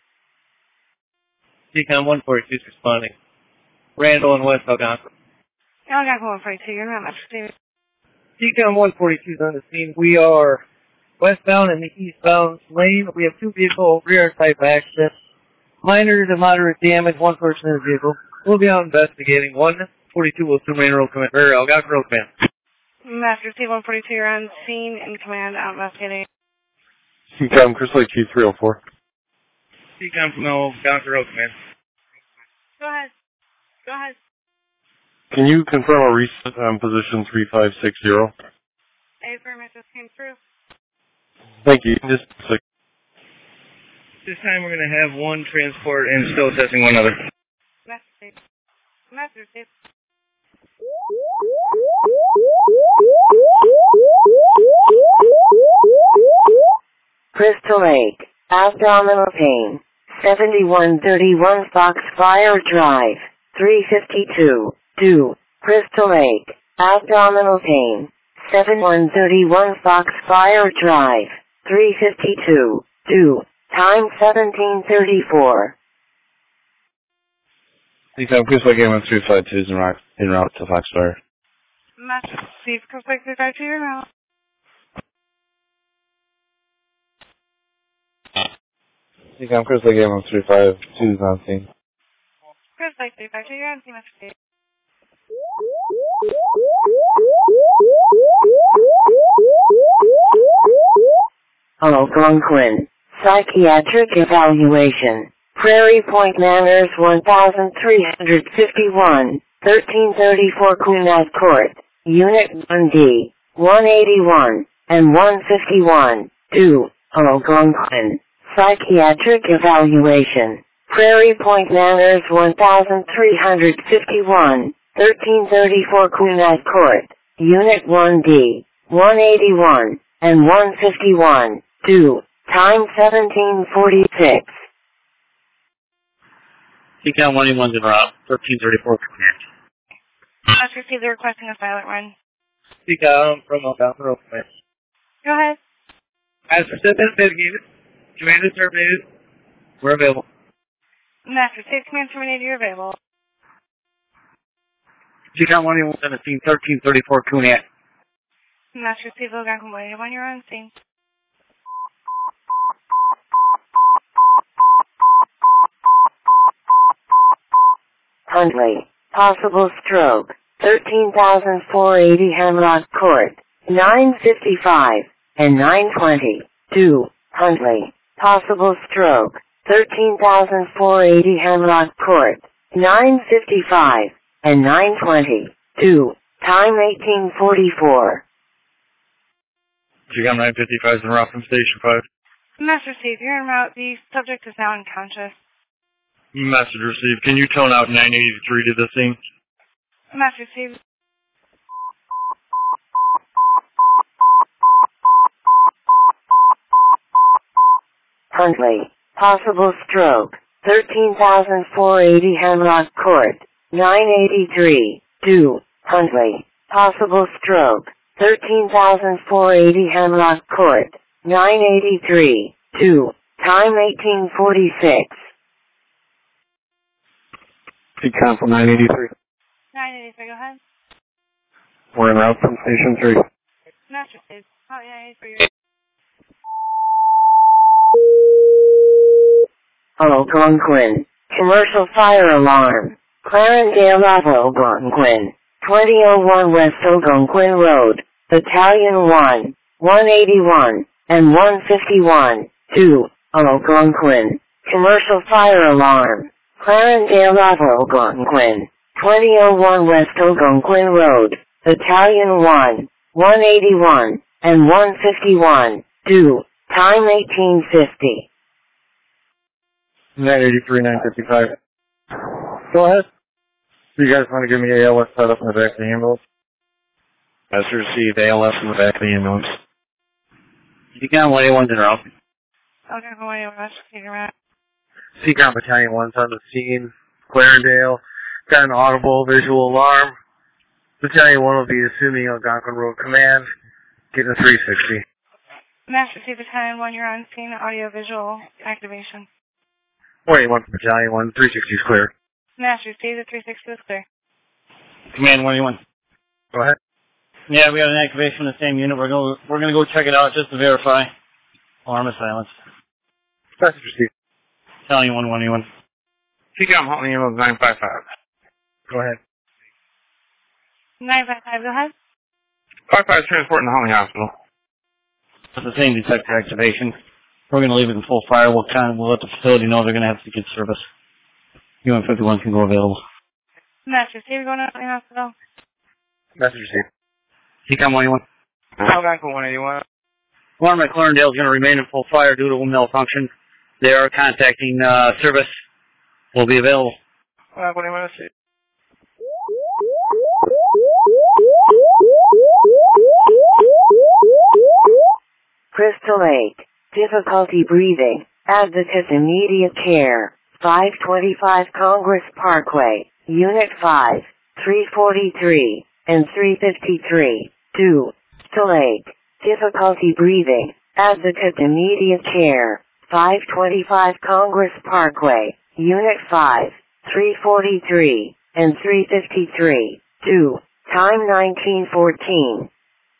Speaker 6: Decon one forty-two is responding. Randall and West Algonquin.
Speaker 1: Algonquin one forty-two, you're not Master Steve.
Speaker 6: Decon one forty-two is on the scene. We are westbound in the eastbound lane. We have two vehicles, rear type accident. Minor to moderate damage, one person in the vehicle. We'll be out investigating. one forty-two will assume main road command, or Algonquin road command.
Speaker 1: Master Steve, one forty-two, you're on scene in command, out investigating.
Speaker 10: Seacom, Chris Lake Q three oh four.
Speaker 6: Decon from Algonquin road command.
Speaker 1: Go ahead. Go ahead.
Speaker 10: Can you confirm a reset on position three five six zero?
Speaker 1: I affirm it just came through.
Speaker 10: Thank you. Just a sec.
Speaker 6: This time we're going to have one transport and still assessing one other.
Speaker 1: Master Steve. Master Steve.
Speaker 2: Crystal Lake. Abdominal pain. seventy-one thirty-one Foxfire Drive. three fifty-two. Due. Crystal Lake. Abdominal pain. seventy-one thirty-one Foxfire Drive. three fifty-two. Due. Time seventeen thirty-four.
Speaker 4: Decon, Chris Lake Eagle three five two is en route, en route to Foxfire.
Speaker 1: Master Steve, Chris Lake three five two, you're out.
Speaker 4: Decon, Chris Lake Eagle three five two is on scene.
Speaker 1: Chris Lake three five two, you're on scene, Master Steve.
Speaker 2: Algonquin. Psychiatric evaluation. Prairie Point Manors one thousand three hundred fifty-one, thirteen thirty-four Quinaz Court. Unit one D. one eighty-one. and one fifty-one to Algonquin. Psychiatric evaluation. Prairie Point Manors one thousand three hundred fifty-one, thirteen thirty-four Quinat Court, Unit one D, one eighty-one, and one fifty-one, to time seventeen forty-six.
Speaker 16: C COM one eighty-one's en route, thirteen thirty-four Quinat.
Speaker 8: Let's receive the requesting a silent run.
Speaker 11: C COM from Algonquin Road.
Speaker 8: Go ahead.
Speaker 11: As recipient mitigated, command is terminated. We're available.
Speaker 8: Master State Command terminated, you're available.
Speaker 11: C COM one eighty-one seventeen, thirteen thirty-four Quinat.
Speaker 8: Master State Algonquin one eighty-one, you're on scene.
Speaker 2: Huntley. Possible stroke. thirteen thousand four hundred eighty Hemlock Court. nine fifty-five and nine twenty. to Huntley. Possible stroke. thirteen thousand four hundred eighty Hemlock Court. nine fifty-five and nine twenty. to time eighteen forty-four.
Speaker 10: C COM nine fifty-five is en route from Station five.
Speaker 8: Master State, you're en route. The subject is now unconscious.
Speaker 10: Message received. Can you tone out nine eighty-three to the scene?
Speaker 8: Master State.
Speaker 2: Huntley. Possible stroke. thirteen thousand four hundred eighty Hemlock Court. nine eighty-three. to Huntley. Possible stroke. thirteen thousand four hundred eighty Hemlock Court. nine eighty-three. to time eighteen forty-six.
Speaker 10: C COM from nine eighty-three.
Speaker 8: nine eighty-three, go ahead.
Speaker 10: We're en route from Station three.
Speaker 8: Master State. Oh, yeah, eighty-three, you're
Speaker 2: Algonquin. Commercial fire alarm. Clarendale of Algonquin. twenty oh one West Algonquin Road. Battalion one, one eighty-one, and one fifty-one. to Algonquin. Commercial fire alarm. Clarendale of Algonquin. twenty oh one West Algonquin Road. Battalion one, one eighty-one, and one fifty-one. to time eighteen fifty.
Speaker 10: nine eighty-three, nine fifty-five. Go ahead. Do you guys want to give me A L S set up in the back of the ambulance?
Speaker 15: Master received A L S in the back of the ambulance.
Speaker 16: C COM one eighty-one's en route.
Speaker 8: Algonquin one eighty-one, Master State, you're right.
Speaker 11: C COM Battalion one's on the scene. Clarendale. Got an audible visual alarm. Battalion one will be assuming Algonquin Road Command. Getting a three sixty.
Speaker 8: Master State Battalion one, you're on scene. Audio visual activation.
Speaker 11: one eighty-one for Battalion one. three sixty is clear.
Speaker 8: Master State, the three sixty is clear.
Speaker 16: Command one eighty-one.
Speaker 11: Go ahead.
Speaker 16: Yeah, we got an activation of the same unit. We're going we're going to go check it out just to verify. Alarm is silenced.
Speaker 11: Message received.
Speaker 16: Battalion one, one eighty-one.
Speaker 10: C COM Huntley ambulance nine five five.
Speaker 11: Go ahead.
Speaker 8: nine five five, go ahead.
Speaker 10: five five is transporting to Huntley Hospital.
Speaker 16: It's the same detector activation. We're going to leave it in full fire. We'll kind of, we'll let the facility know they're going to have to get service. U N fifty-one can go available.
Speaker 8: Master State, we're going to the hospital.
Speaker 11: Message received.
Speaker 16: C COM one eighty-one.
Speaker 11: Algonquin one eighty-one.
Speaker 16: Alarm at Clarendale is going to remain in full fire due to a malfunction. They are contacting uh, service. Will be available.
Speaker 11: Algonquin one eighty-one.
Speaker 2: Crystal Lake. Difficulty breathing. Advocate immediate care. five twenty-five Congress Parkway. Unit five, three forty-three, and three fifty-three. to Crystal Lake. Difficulty breathing. Advocate immediate care. five twenty-five Congress Parkway. Unit five, three forty-three, and three fifty-three. to time nineteen fourteen.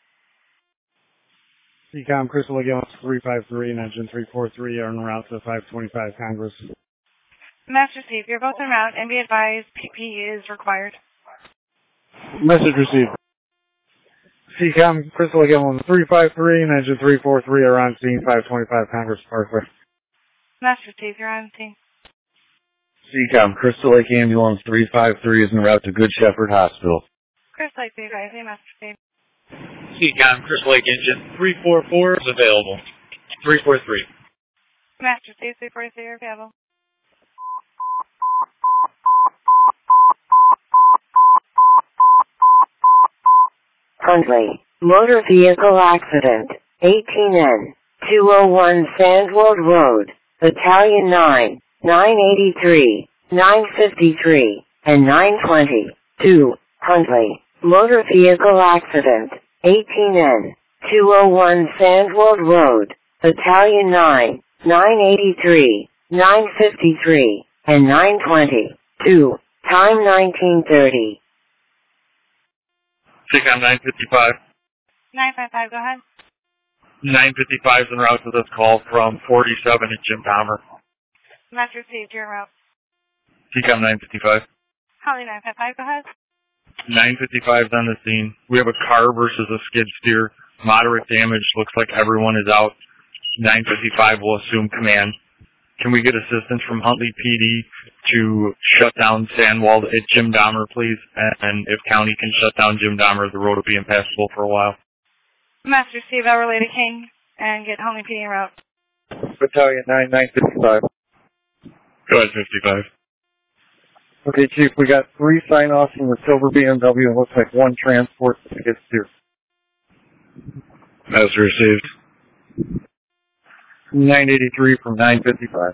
Speaker 9: C COM Crystal Lake three five three and engine three four three are en route to five twenty-five Congress.
Speaker 8: Master Steve, you're both en route and be advised P P E is required.
Speaker 9: Message received. C COM Crystal Lake three five three and engine three four three are on scene five twenty-five Congress Parkway.
Speaker 8: Master Steve, you're on scene.
Speaker 4: C COM Crystal Lake Ambulance three five three is en route to Good Shepherd Hospital.
Speaker 8: Chris Lake, be advised, Master Steve.
Speaker 12: C COM, Crystal Lake Engine three four four is available. three four three.
Speaker 1: Master Steve, three four three, available.
Speaker 2: Huntley, motor vehicle accident, eighteen N, two oh one Sandwold Road, Battalion nine, nine eighty-three, nine fifty-three, and nine twenty-two, Huntley, motor vehicle accident, eighteen N, two oh one Sandwold Road, Battalion nine, nine eighty-three, nine fifty-three, and nine twenty-two, time nineteen thirty.
Speaker 17: C COM nine fifty-five.
Speaker 1: nine five five, go ahead.
Speaker 17: nine fifty-five is en route to this call from forty-seven at Jim Dahmer.
Speaker 1: Master Steve, your route.
Speaker 17: C COM nine fifty-five.
Speaker 1: Holly nine five five, go ahead.
Speaker 17: nine fifty-five is on the scene. We have a car versus a skid steer. Moderate damage. Looks like everyone is out. nine fifty-five will assume command. Can we get assistance from Huntley P D to shut down Sandwald at Jim Dahmer, please? And if county can shut down Jim Dahmer, the road will be impassable for a while.
Speaker 1: Master Steve, I'll relay to King and get Huntley P D en route.
Speaker 11: Battalion nine, nine fifty-five.
Speaker 17: Go ahead, fifty-five.
Speaker 11: Okay, Chief, we got three sign-offs from the silver B M W and looks like one transport that gets here.
Speaker 17: Master received.
Speaker 11: nine eighty-three from nine fifty-five.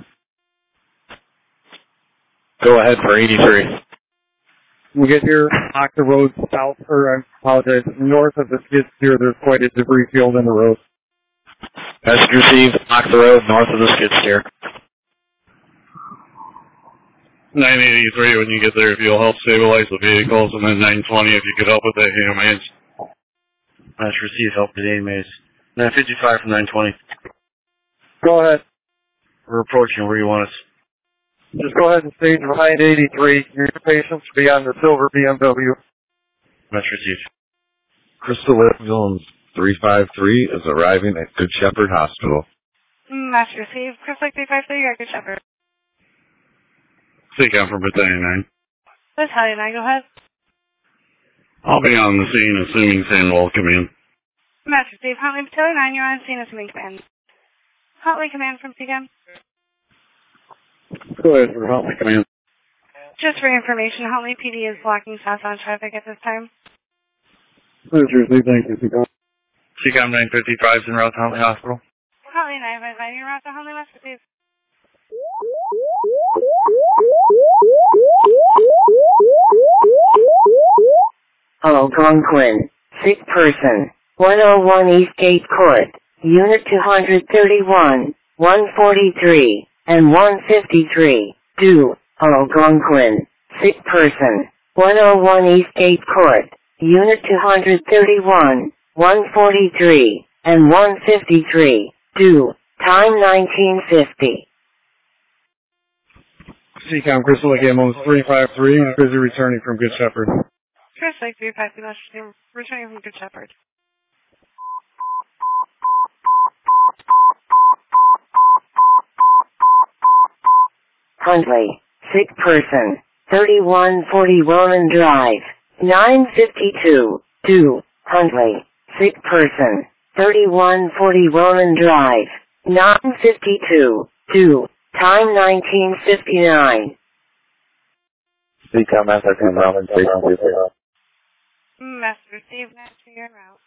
Speaker 15: Go ahead for eighty-three.
Speaker 11: We get here, off the road south, or I apologize, north of the skid steer, there's quite a debris field in the road.
Speaker 15: Message received, off the road, north of the skid steer.
Speaker 17: nine eighty-three, when you get there, if you'll help stabilize the vehicles, and then nine twenty, if you could help with that ham aids.
Speaker 4: Master received, help with aim aids. nine fifty-five from nine twenty.
Speaker 11: Go ahead.
Speaker 4: We're approaching where you want us.
Speaker 11: Just go ahead and stage behind eighty-three. Your patients will be on the silver B M W.
Speaker 4: Master received.
Speaker 3: Crystal Lake Zones three five three is arriving at Good Shepherd Hospital.
Speaker 1: Master Steve, Chris Lake three five three, you got Good Shepherd.
Speaker 17: C COM from Battalion nine.
Speaker 1: Battalion nine, go ahead.
Speaker 17: I'll be on the scene, assuming Sandwall come in.
Speaker 1: Master Steve, Huntley Battalion nine, you're on scene, assuming command. Huntley command from C COM.
Speaker 11: Go ahead for Huntley command.
Speaker 1: Just for information, Huntley P D is blocking southbound traffic at this time.
Speaker 11: Master received, thank you, C COM.
Speaker 17: C COM nine fifty-five is en route to Huntley Hospital.
Speaker 1: Huntley nine five five, you're route to Huntley, Master Steve.
Speaker 2: Algonquin, sick person, one oh one Eastgate Court, Unit two thirty-one, one forty-three, and one fifty-three, do, Algonquin, sick person, one oh one Eastgate Court, Unit two thirty-one, one forty-three, and one fifty-three, do, time nineteen fifty.
Speaker 11: C COM Crystal Lake Ambulance three five three, busy returning from Good Shepherd.
Speaker 1: Chris Lake three five three, Master Steve, returning from Good Shepherd.
Speaker 2: Huntley, sick person, thirty-one forty Ronan Drive, nine fifty-two, do, Huntley, sick person, thirty-one forty Ronan Drive, nine fifty-two, do, time nineteen fifty-nine.
Speaker 11: C COM Master Steve, Ronan Drive.
Speaker 1: Master Steve, Master, your route.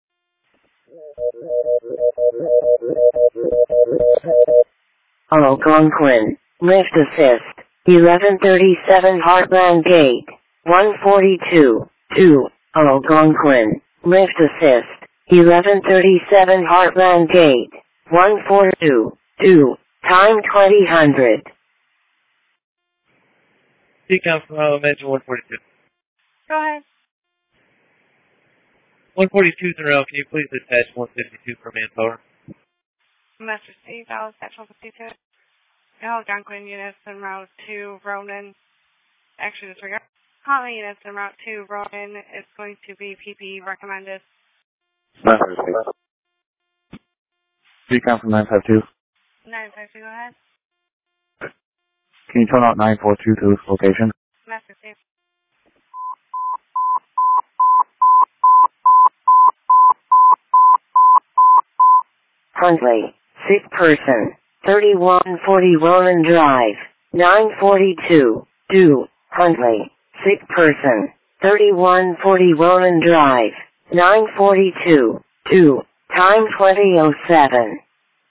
Speaker 2: Algonquin, lift assist, eleven thirty-seven Heartland Gate, one forty-two, two, Algonquin, lift assist, eleven thirty-seven Heartland Gate, one forty-two, two, time twenty hundred.
Speaker 6: C COM from Elementary one forty-two.
Speaker 1: Go ahead.
Speaker 6: one forty-two is in route. Can you please attach one fifty-two for manpower?
Speaker 1: Master Steve, I'll attach one fifty-two. Algonquin units en route to Ronan. Actually, disregard. Huntley units en route to Ronan. It's going to be P P E recommended.
Speaker 11: Master Steve. C COM from nine five two.
Speaker 1: nine five two, go ahead.
Speaker 11: Can you turn out nine four two to this location?
Speaker 1: Master Steve.
Speaker 2: Huntley. Sick person. thirty-one forty Ronan Drive. nine forty-two. Do. Huntley. Sick person. thirty-one forty Ronan Drive. nine forty-two. Do. Time twenty oh seven.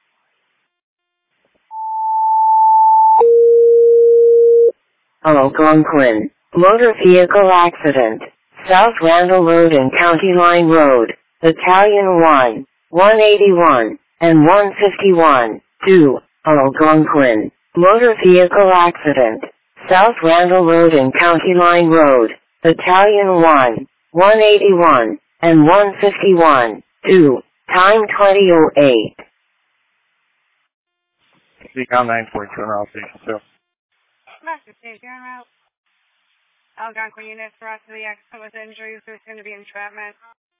Speaker 2: Algonquin. Motor vehicle accident. South Randall Road and County Line Road. Battalion one. one eighty-one. And one fifty-one. Do. Algonquin. Motor vehicle accident. South Randall Road and County Line Road. Battalion one. one eighty-one. And one fifty-one. Do. Time twenty oh eight.
Speaker 11: C COM nine forty-two on route station two.
Speaker 1: Master Steve, you're en route. Algonquin units brought to the accident with injuries. There's going to be entrapment.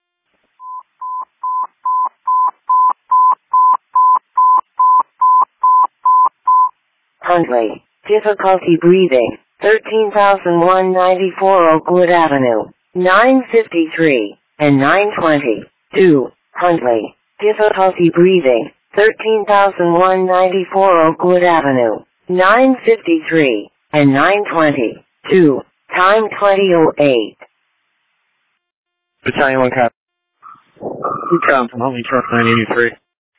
Speaker 2: Huntley. Difficulty breathing. thirteen thousand one hundred ninety-four Oakwood Avenue. nine fifty-three and nine twenty. Do. Huntley. Difficulty breathing. thirteen thousand one hundred ninety-four Oakwood Avenue. nine fifty-three and nine twenty. Do. Time twenty oh eight.
Speaker 11: Battalion one cop. C COM from Huntley Truck nine eighty-three.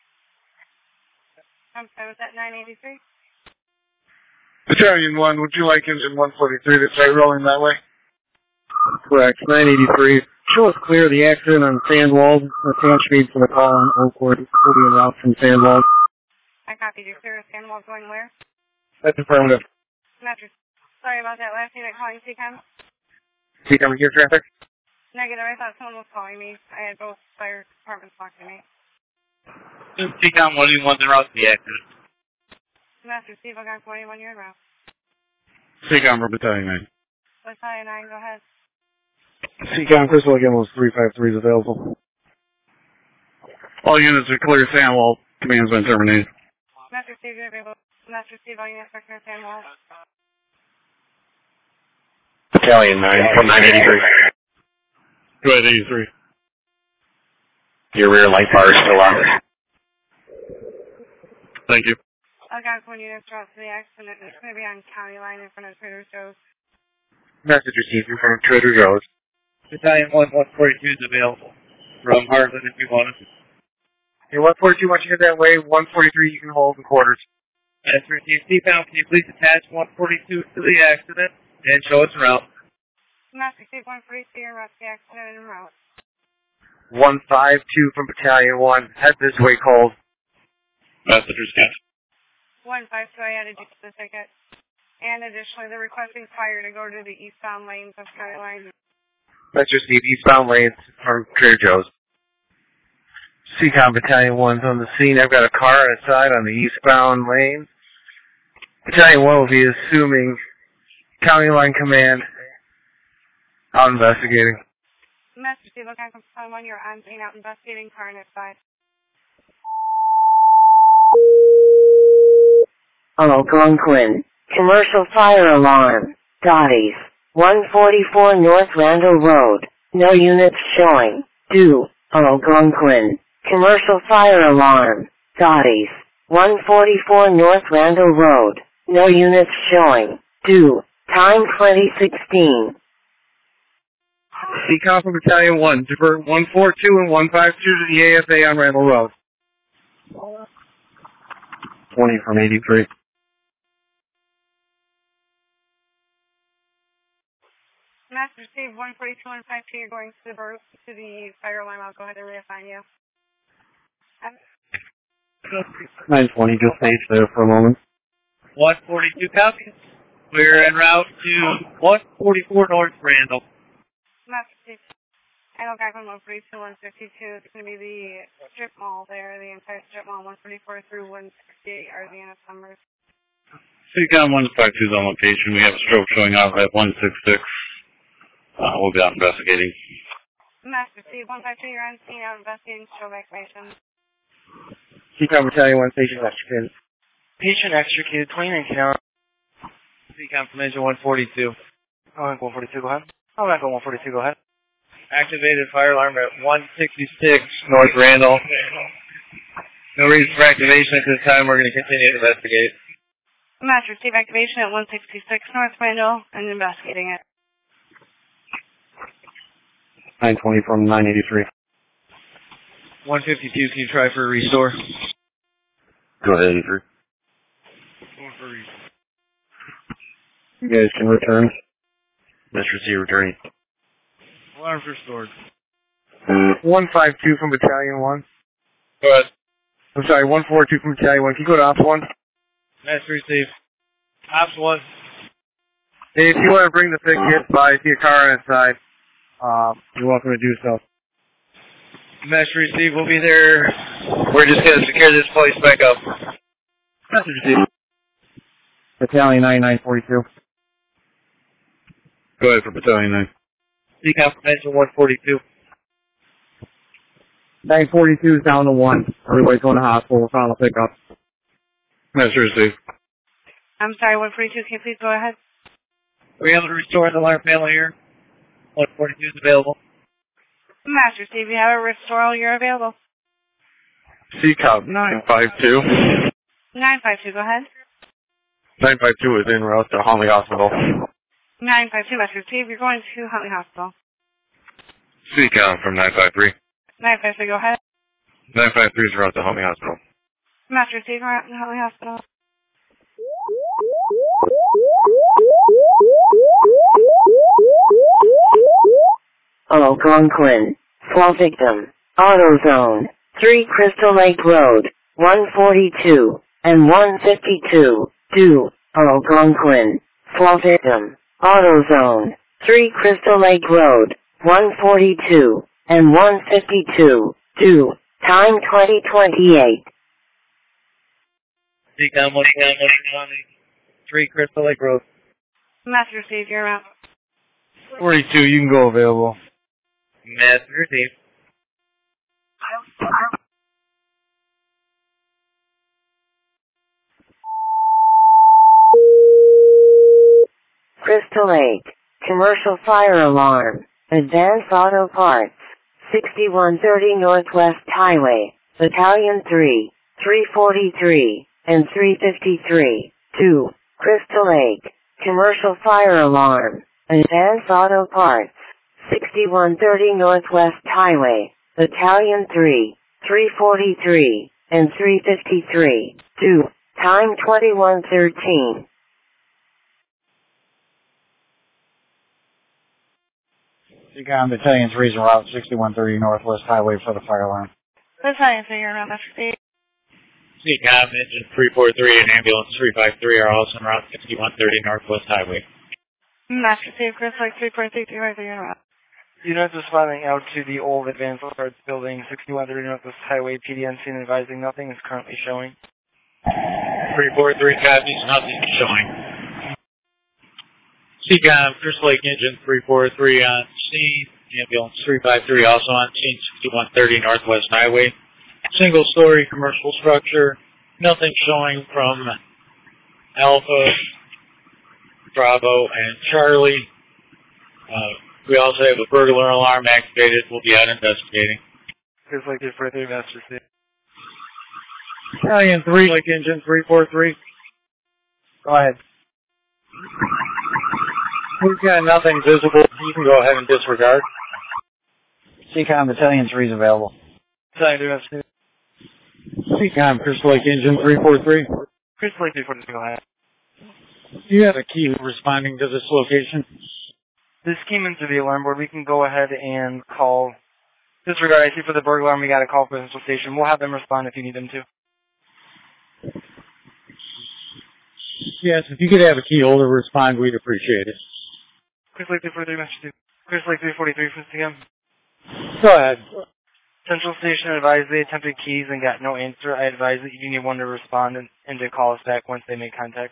Speaker 1: I'm sorry, was that nine eighty-three?
Speaker 7: Battalion one, would you like engine one forty-three to try rolling that way?
Speaker 11: Correct, nine eighty-three. Show us clear of the accident on Sandwall. The sand speed for the call on Oakwood. We'll be en route from Sandwall.
Speaker 1: I copied you, sir. Sandwall going where?
Speaker 11: That's affirmative.
Speaker 1: Master, sorry about that last unit calling C COM.
Speaker 11: C COM here, traffic?
Speaker 1: Negative, I thought someone was calling me. I had both fire departments talking to me.
Speaker 12: C COM one eighty-one en route to the accident.
Speaker 1: Master Steve, I got forty-one, you're en route.
Speaker 10: C COM for Battalion nine.
Speaker 1: Battalion nine, go ahead.
Speaker 11: C COM Crystal again was three five three is available.
Speaker 10: All units are clear. Sandwall. Command's been terminated.
Speaker 1: Master Steve, you're available. Master Steve, all units are clear Sandwall.
Speaker 15: Battalion nine from nine eighty-three.
Speaker 10: Go ahead, eighty-three.
Speaker 15: Your rear light bar is still on.
Speaker 10: Thank you.
Speaker 1: Algonquin units brought to the accident. It's going to be on County Line in front of Trader Joe's.
Speaker 11: Message received from Trader Joe's.
Speaker 12: Battalion one one forty-two is available from Harlan if you want it.
Speaker 11: Hey, one forty-two, once you get that way, one forty-three you can hold in quarters.
Speaker 12: That's received. C COM, can you please attach one forty-two to the accident and show us en route?
Speaker 1: Master Steve, one forty-two, you're route to the accident en route.
Speaker 11: one five two from Battalion one, head this way, cold.
Speaker 10: Message received.
Speaker 1: one five two, I added you to the ticket. And additionally, they're requesting fire to go to the eastbound lanes of County Line.
Speaker 11: Let's just leave eastbound lanes from Trader Joe's. C COM Battalion one's on the scene. I've got a car outside on the eastbound lane. Battalion one will be assuming County Line Command. Out investigating.
Speaker 1: Master Steve, looking from Battalion one, you're on scene out investigating car on its side.
Speaker 2: Algonquin. Commercial fire alarm. Dottie's. one forty-four North Randall Road. No units showing. Do. Algonquin. Commercial fire alarm. Dottie's. one forty-four North Randall Road. No units showing. Do. Time twenty sixteen.
Speaker 11: C COM from Battalion one. Divert one four two and one five two to the A F A on Randall Road. twenty from eighty-three.
Speaker 1: Master Steve, one forty-two and five two, you're going to the, to the fire alarm. I'll go ahead and reassign you. Um,
Speaker 11: nine twenty, just stay there for a moment.
Speaker 12: one forty-two copies. We're en route to one forty-four North Randall.
Speaker 1: Master Steve, I don't got one forty-two, one fifty-two. It's going to be the strip mall there, the entire strip mall, one forty-four through one sixty-eight are the unit numbers.
Speaker 10: C COM one five two is on location. We have a stroke showing off at one sixty-six. Uh, we'll be out investigating.
Speaker 1: Master Steve, one five two, you're on scene out investigating stroke activation.
Speaker 11: C COM Battalion one, patient extricated. Patient extricated, twenty-nine count.
Speaker 12: C COM from engine one forty-two.
Speaker 11: Oh, one forty-two, go ahead. Oh, back on one forty-two, go ahead.
Speaker 12: Activated fire alarm at one sixty-six North Randall.
Speaker 11: No reason for activation at this time. We're going to continue to investigate.
Speaker 1: Master, receive activation at one sixty-six North Randall and investigating it.
Speaker 10: nine twenty from nine eighty-three.
Speaker 11: one fifty-two, can you try for a restore?
Speaker 3: Go ahead, eighty-three.
Speaker 10: You guys can return.
Speaker 3: Mister C, returning.
Speaker 11: Alarms restored.
Speaker 7: one five two from Battalion one.
Speaker 11: Go ahead.
Speaker 7: I'm sorry, one four two from Battalion one. Can you go to Ops one?
Speaker 11: Master receive. Ops one.
Speaker 7: Hey, if you want to bring the thick hits by, see a car on its side, um, you're welcome to do so.
Speaker 11: Master receive, we'll be there. We're just going to secure this place back up.
Speaker 7: Master receive. Battalion nine nine forty-two.
Speaker 3: Go ahead for Battalion nine.
Speaker 11: C confirmation one forty-two.
Speaker 7: nine forty-two is down to one. Everybody's going to hospital. We'll final pickup.
Speaker 3: Master receive.
Speaker 1: I'm sorry, one forty-two, can you please go ahead?
Speaker 11: We're able to restore the alarm panel here. one forty-two is available.
Speaker 1: Master, see if you have a restoral, you're available.
Speaker 3: C COP nine five two.
Speaker 1: nine five two, go ahead.
Speaker 3: nine five two is en route to Huntley Hospital.
Speaker 1: nine five two, Master, see if you're going to Huntley Hospital.
Speaker 3: C COP from nine five three.
Speaker 1: nine five three, go ahead.
Speaker 3: nine five three is en route to Huntley Hospital.
Speaker 1: Master, see if you're out in Huntley Hospital.
Speaker 2: Algonquin. Fall victim. AutoZone. three Crystal Lake Road. one forty-two and one fifty-two. two. Algonquin. Fall victim. AutoZone. three Crystal Lake Road. one forty-two and one fifty-two. two. Time twenty twenty-eight.
Speaker 11: C COM one forty-two. three Crystal Lake Road.
Speaker 1: Master, see if you're out.
Speaker 7: forty-two, you can go available.
Speaker 11: Master receive.
Speaker 2: Crystal Lake. Commercial fire alarm. Advanced Auto Parts. sixty-one thirty Northwest Highway. Battalion three. three forty-three and three fifty-three. two. Crystal Lake. Commercial fire alarm. Advanced Auto Parts. sixty-one thirty Northwest Highway. Battalion three. three forty-three and three fifty-three. two. Time twenty-one thirteen.
Speaker 14: C COM Battalion three is en route sixty-one thirty Northwest Highway for the fire alarm.
Speaker 1: Battalion three, you're out, Master, see.
Speaker 12: C COM engine three four three and ambulance three five three are also en route sixty-one thirty Northwest Highway.
Speaker 1: Master, see, Chris, like three four three three right there, you're out.
Speaker 6: Units responding out to the old Advanced Arts building, sixty-one thirty Northwest Highway, P D N scene advising nothing is currently showing.
Speaker 12: three four three copies, nothing showing. C COM, Crystal Lake engine three four three on scene, ambulance three five three also on scene, sixty-one thirty Northwest Highway. Single story commercial structure, nothing showing from Alpha, Bravo, and Charlie. Uh, we also have a burglar alarm activated. We'll be out investigating.
Speaker 6: Crystal Lake three four three, Master C.
Speaker 7: Battalion three, Lake Engine three four three.
Speaker 14: Go ahead.
Speaker 7: We've got nothing visible. You can go ahead and disregard.
Speaker 14: C COM Battalion three is available.
Speaker 6: Battalion three, Master C.
Speaker 7: C COM Crystal Lake Engine three four three.
Speaker 6: Crystal Lake three four three, go ahead.
Speaker 7: Do you have a key responding to this location?
Speaker 6: This came into the alarm board. We can go ahead and call. Disregard, I see for the burglar alarm, we got to call for the central station. We'll have them respond if you need them to.
Speaker 7: Yes, if you could have a key holder respond, we'd appreciate it.
Speaker 6: Crystal Lake three forty-three, Master C. Crystal Lake three forty-three from C M.
Speaker 7: Go ahead.
Speaker 6: Central station advised they attempted keys and got no answer. I advise that you need one to respond and, and to call us back once they make contact.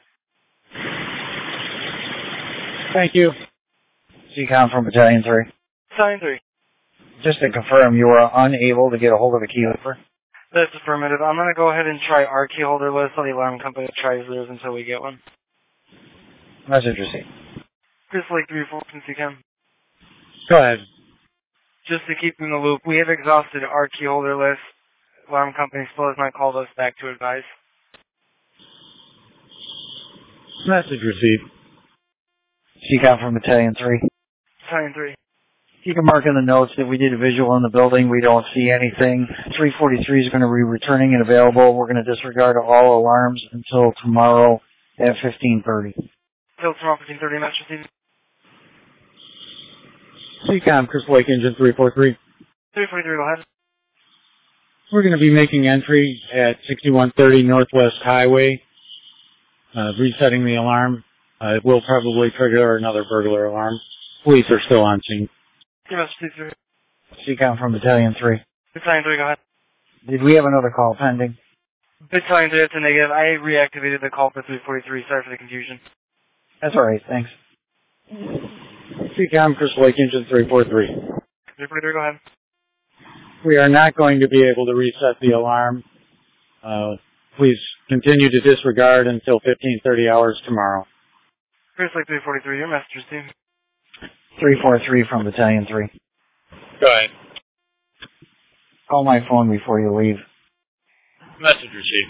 Speaker 7: Thank you.
Speaker 14: C COM from Battalion three.
Speaker 6: Battalion three.
Speaker 14: Just to confirm, you were unable to get a hold of a key holder?
Speaker 6: That's affirmative. I'm going to go ahead and try our key holder list. So the alarm company tries theirs until we get one.
Speaker 14: Message received.
Speaker 6: Crystal Lake three four from C COM.
Speaker 7: Go ahead.
Speaker 6: Just to keep in the loop, we have exhausted our key holder list.
Speaker 11: alarm company disclosed might call us back to advise.
Speaker 16: Message received.
Speaker 14: C COM from Battalion three.
Speaker 11: Battalion three.
Speaker 14: You can mark in the notes that we did a visual in the building. We don't see anything. three forty-three is going to be returning and available. We're going to disregard all alarms until tomorrow at fifteen thirty.
Speaker 11: Until tomorrow fifteen thirty, Master Steve.
Speaker 16: C COM, Crystal Lake Engine three forty-three.
Speaker 11: three forty-three, go ahead.
Speaker 16: We're going to be making entry at sixty-one thirty Northwest Highway, uh, resetting the alarm. Uh, it will probably trigger another burglar alarm. Police are still on scene.
Speaker 11: Give us Steve three.
Speaker 14: C COM from Battalion three.
Speaker 11: Battalion three, go ahead.
Speaker 14: Did we have another call pending?
Speaker 11: Battalion three, that's a negative. I reactivated the call for three forty-three. Sorry for the confusion.
Speaker 14: That's alright, thanks.
Speaker 16: C COM, Crystal Lake Engine three forty-three.
Speaker 11: three forty-three, go ahead.
Speaker 16: We are not going to be able to reset the alarm. Uh, please continue to disregard until fifteen thirty hours tomorrow.
Speaker 11: Crystal Lake three forty-three, your message received.
Speaker 14: three forty-three from Battalion three.
Speaker 17: Go ahead.
Speaker 14: Call my phone before you leave.
Speaker 17: Message received.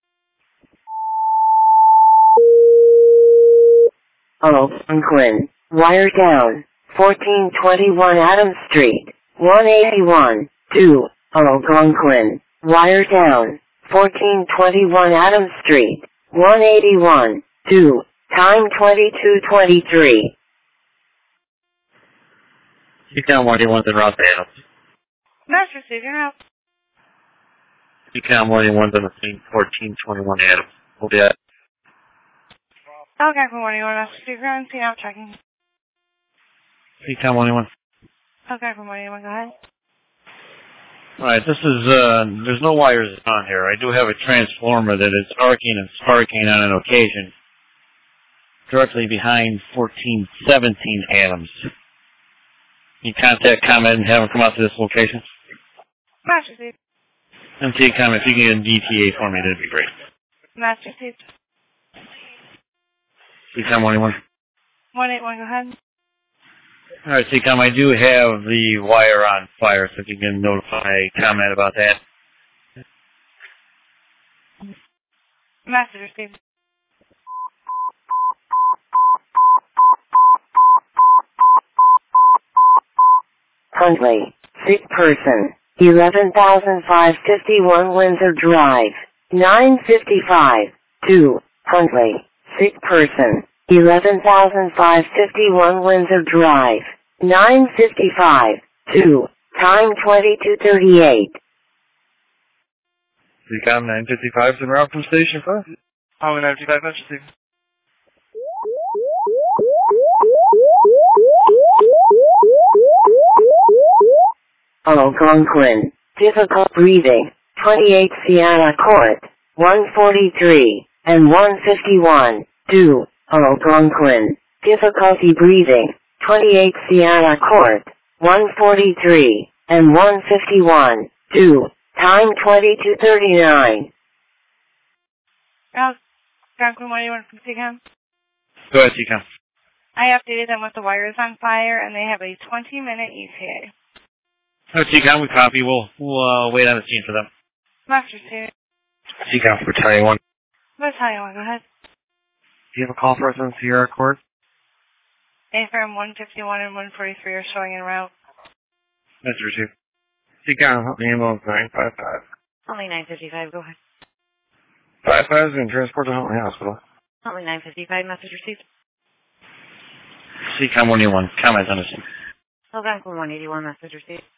Speaker 2: Hello, I'm Quinn. Wire down. fourteen twenty-one Adams Street. one eighty-one. two. Hello, Quinn. Wire down. fourteen twenty-one Adams Street. one eighty-one. two. Time twenty-two twenty-three.
Speaker 15: You count one eighty-one in Ross Adams.
Speaker 8: Master Steve, you're out.
Speaker 15: You count one eighty-one on the scene, fourteen twenty-one Adams. Hold that.
Speaker 8: Okay, for one eighty-one, Master Steve, you're on scene, out checking.
Speaker 15: You count one eighty-one.
Speaker 8: Okay, for one eighty-one, go ahead.
Speaker 16: Alright, this is, uh, there's no wires on here. I do have a transformer that is arcing and sparking on an occasion directly behind fourteen seventeen Adams. You contact ComEd and have them come out to this location?
Speaker 8: Master Steve.
Speaker 16: M T Com, if you can get a D T A for me, that'd be great.
Speaker 8: Master Steve.
Speaker 16: C COM one eighty-one.
Speaker 8: one eighty-one, go ahead.
Speaker 16: Alright, C COM, I do have the wire on fire, so if you can notify ComEd about that.
Speaker 8: Master Steve.
Speaker 2: Huntley, sick person, eleven thousand five hundred fifty-one Windsor Drive, nine fifty-five, two, Huntley, sick person, eleven thousand five hundred fifty-one Windsor Drive, nine fifty-five, two, time twenty-two thirty-eight.
Speaker 17: C COM nine fifty-five is en route from Station five.
Speaker 11: Oh, nine fifty-five, Master Steve.
Speaker 2: Hello, Quinn. Difficult breathing. twenty-eight Sienna Court. one forty-three and one fifty-one. two. Hello, Quinn. Difficulty breathing. twenty-eight Sienna Court. one forty-three and one fifty-one. two. Time twenty-two thirty-nine.
Speaker 8: Oh, Conquin one eighty-one from C COM.
Speaker 16: Go ahead, C COM.
Speaker 8: I updated them with the wires on fire, and they have a twenty minute E T A.
Speaker 16: Alright, C COM, we copy. We'll, we'll uh, wait on the scene for them.
Speaker 8: Master Steve.
Speaker 15: C COM for Battalion one.
Speaker 8: Battalion one, go ahead.
Speaker 15: Do you have a call for us on Sierra Court?
Speaker 8: A-firm one fifty-one and one forty-three are showing en route.
Speaker 15: That's received. C COM, help me ambulance nine five five.
Speaker 8: Only nine fifty-five, go ahead.
Speaker 15: five five is going to transport to Huntley Hospital.
Speaker 8: Only nine fifty-five, message received.
Speaker 16: C COM one eighty-one, comments on the scene.
Speaker 8: Hold on for one eighty-one, message received.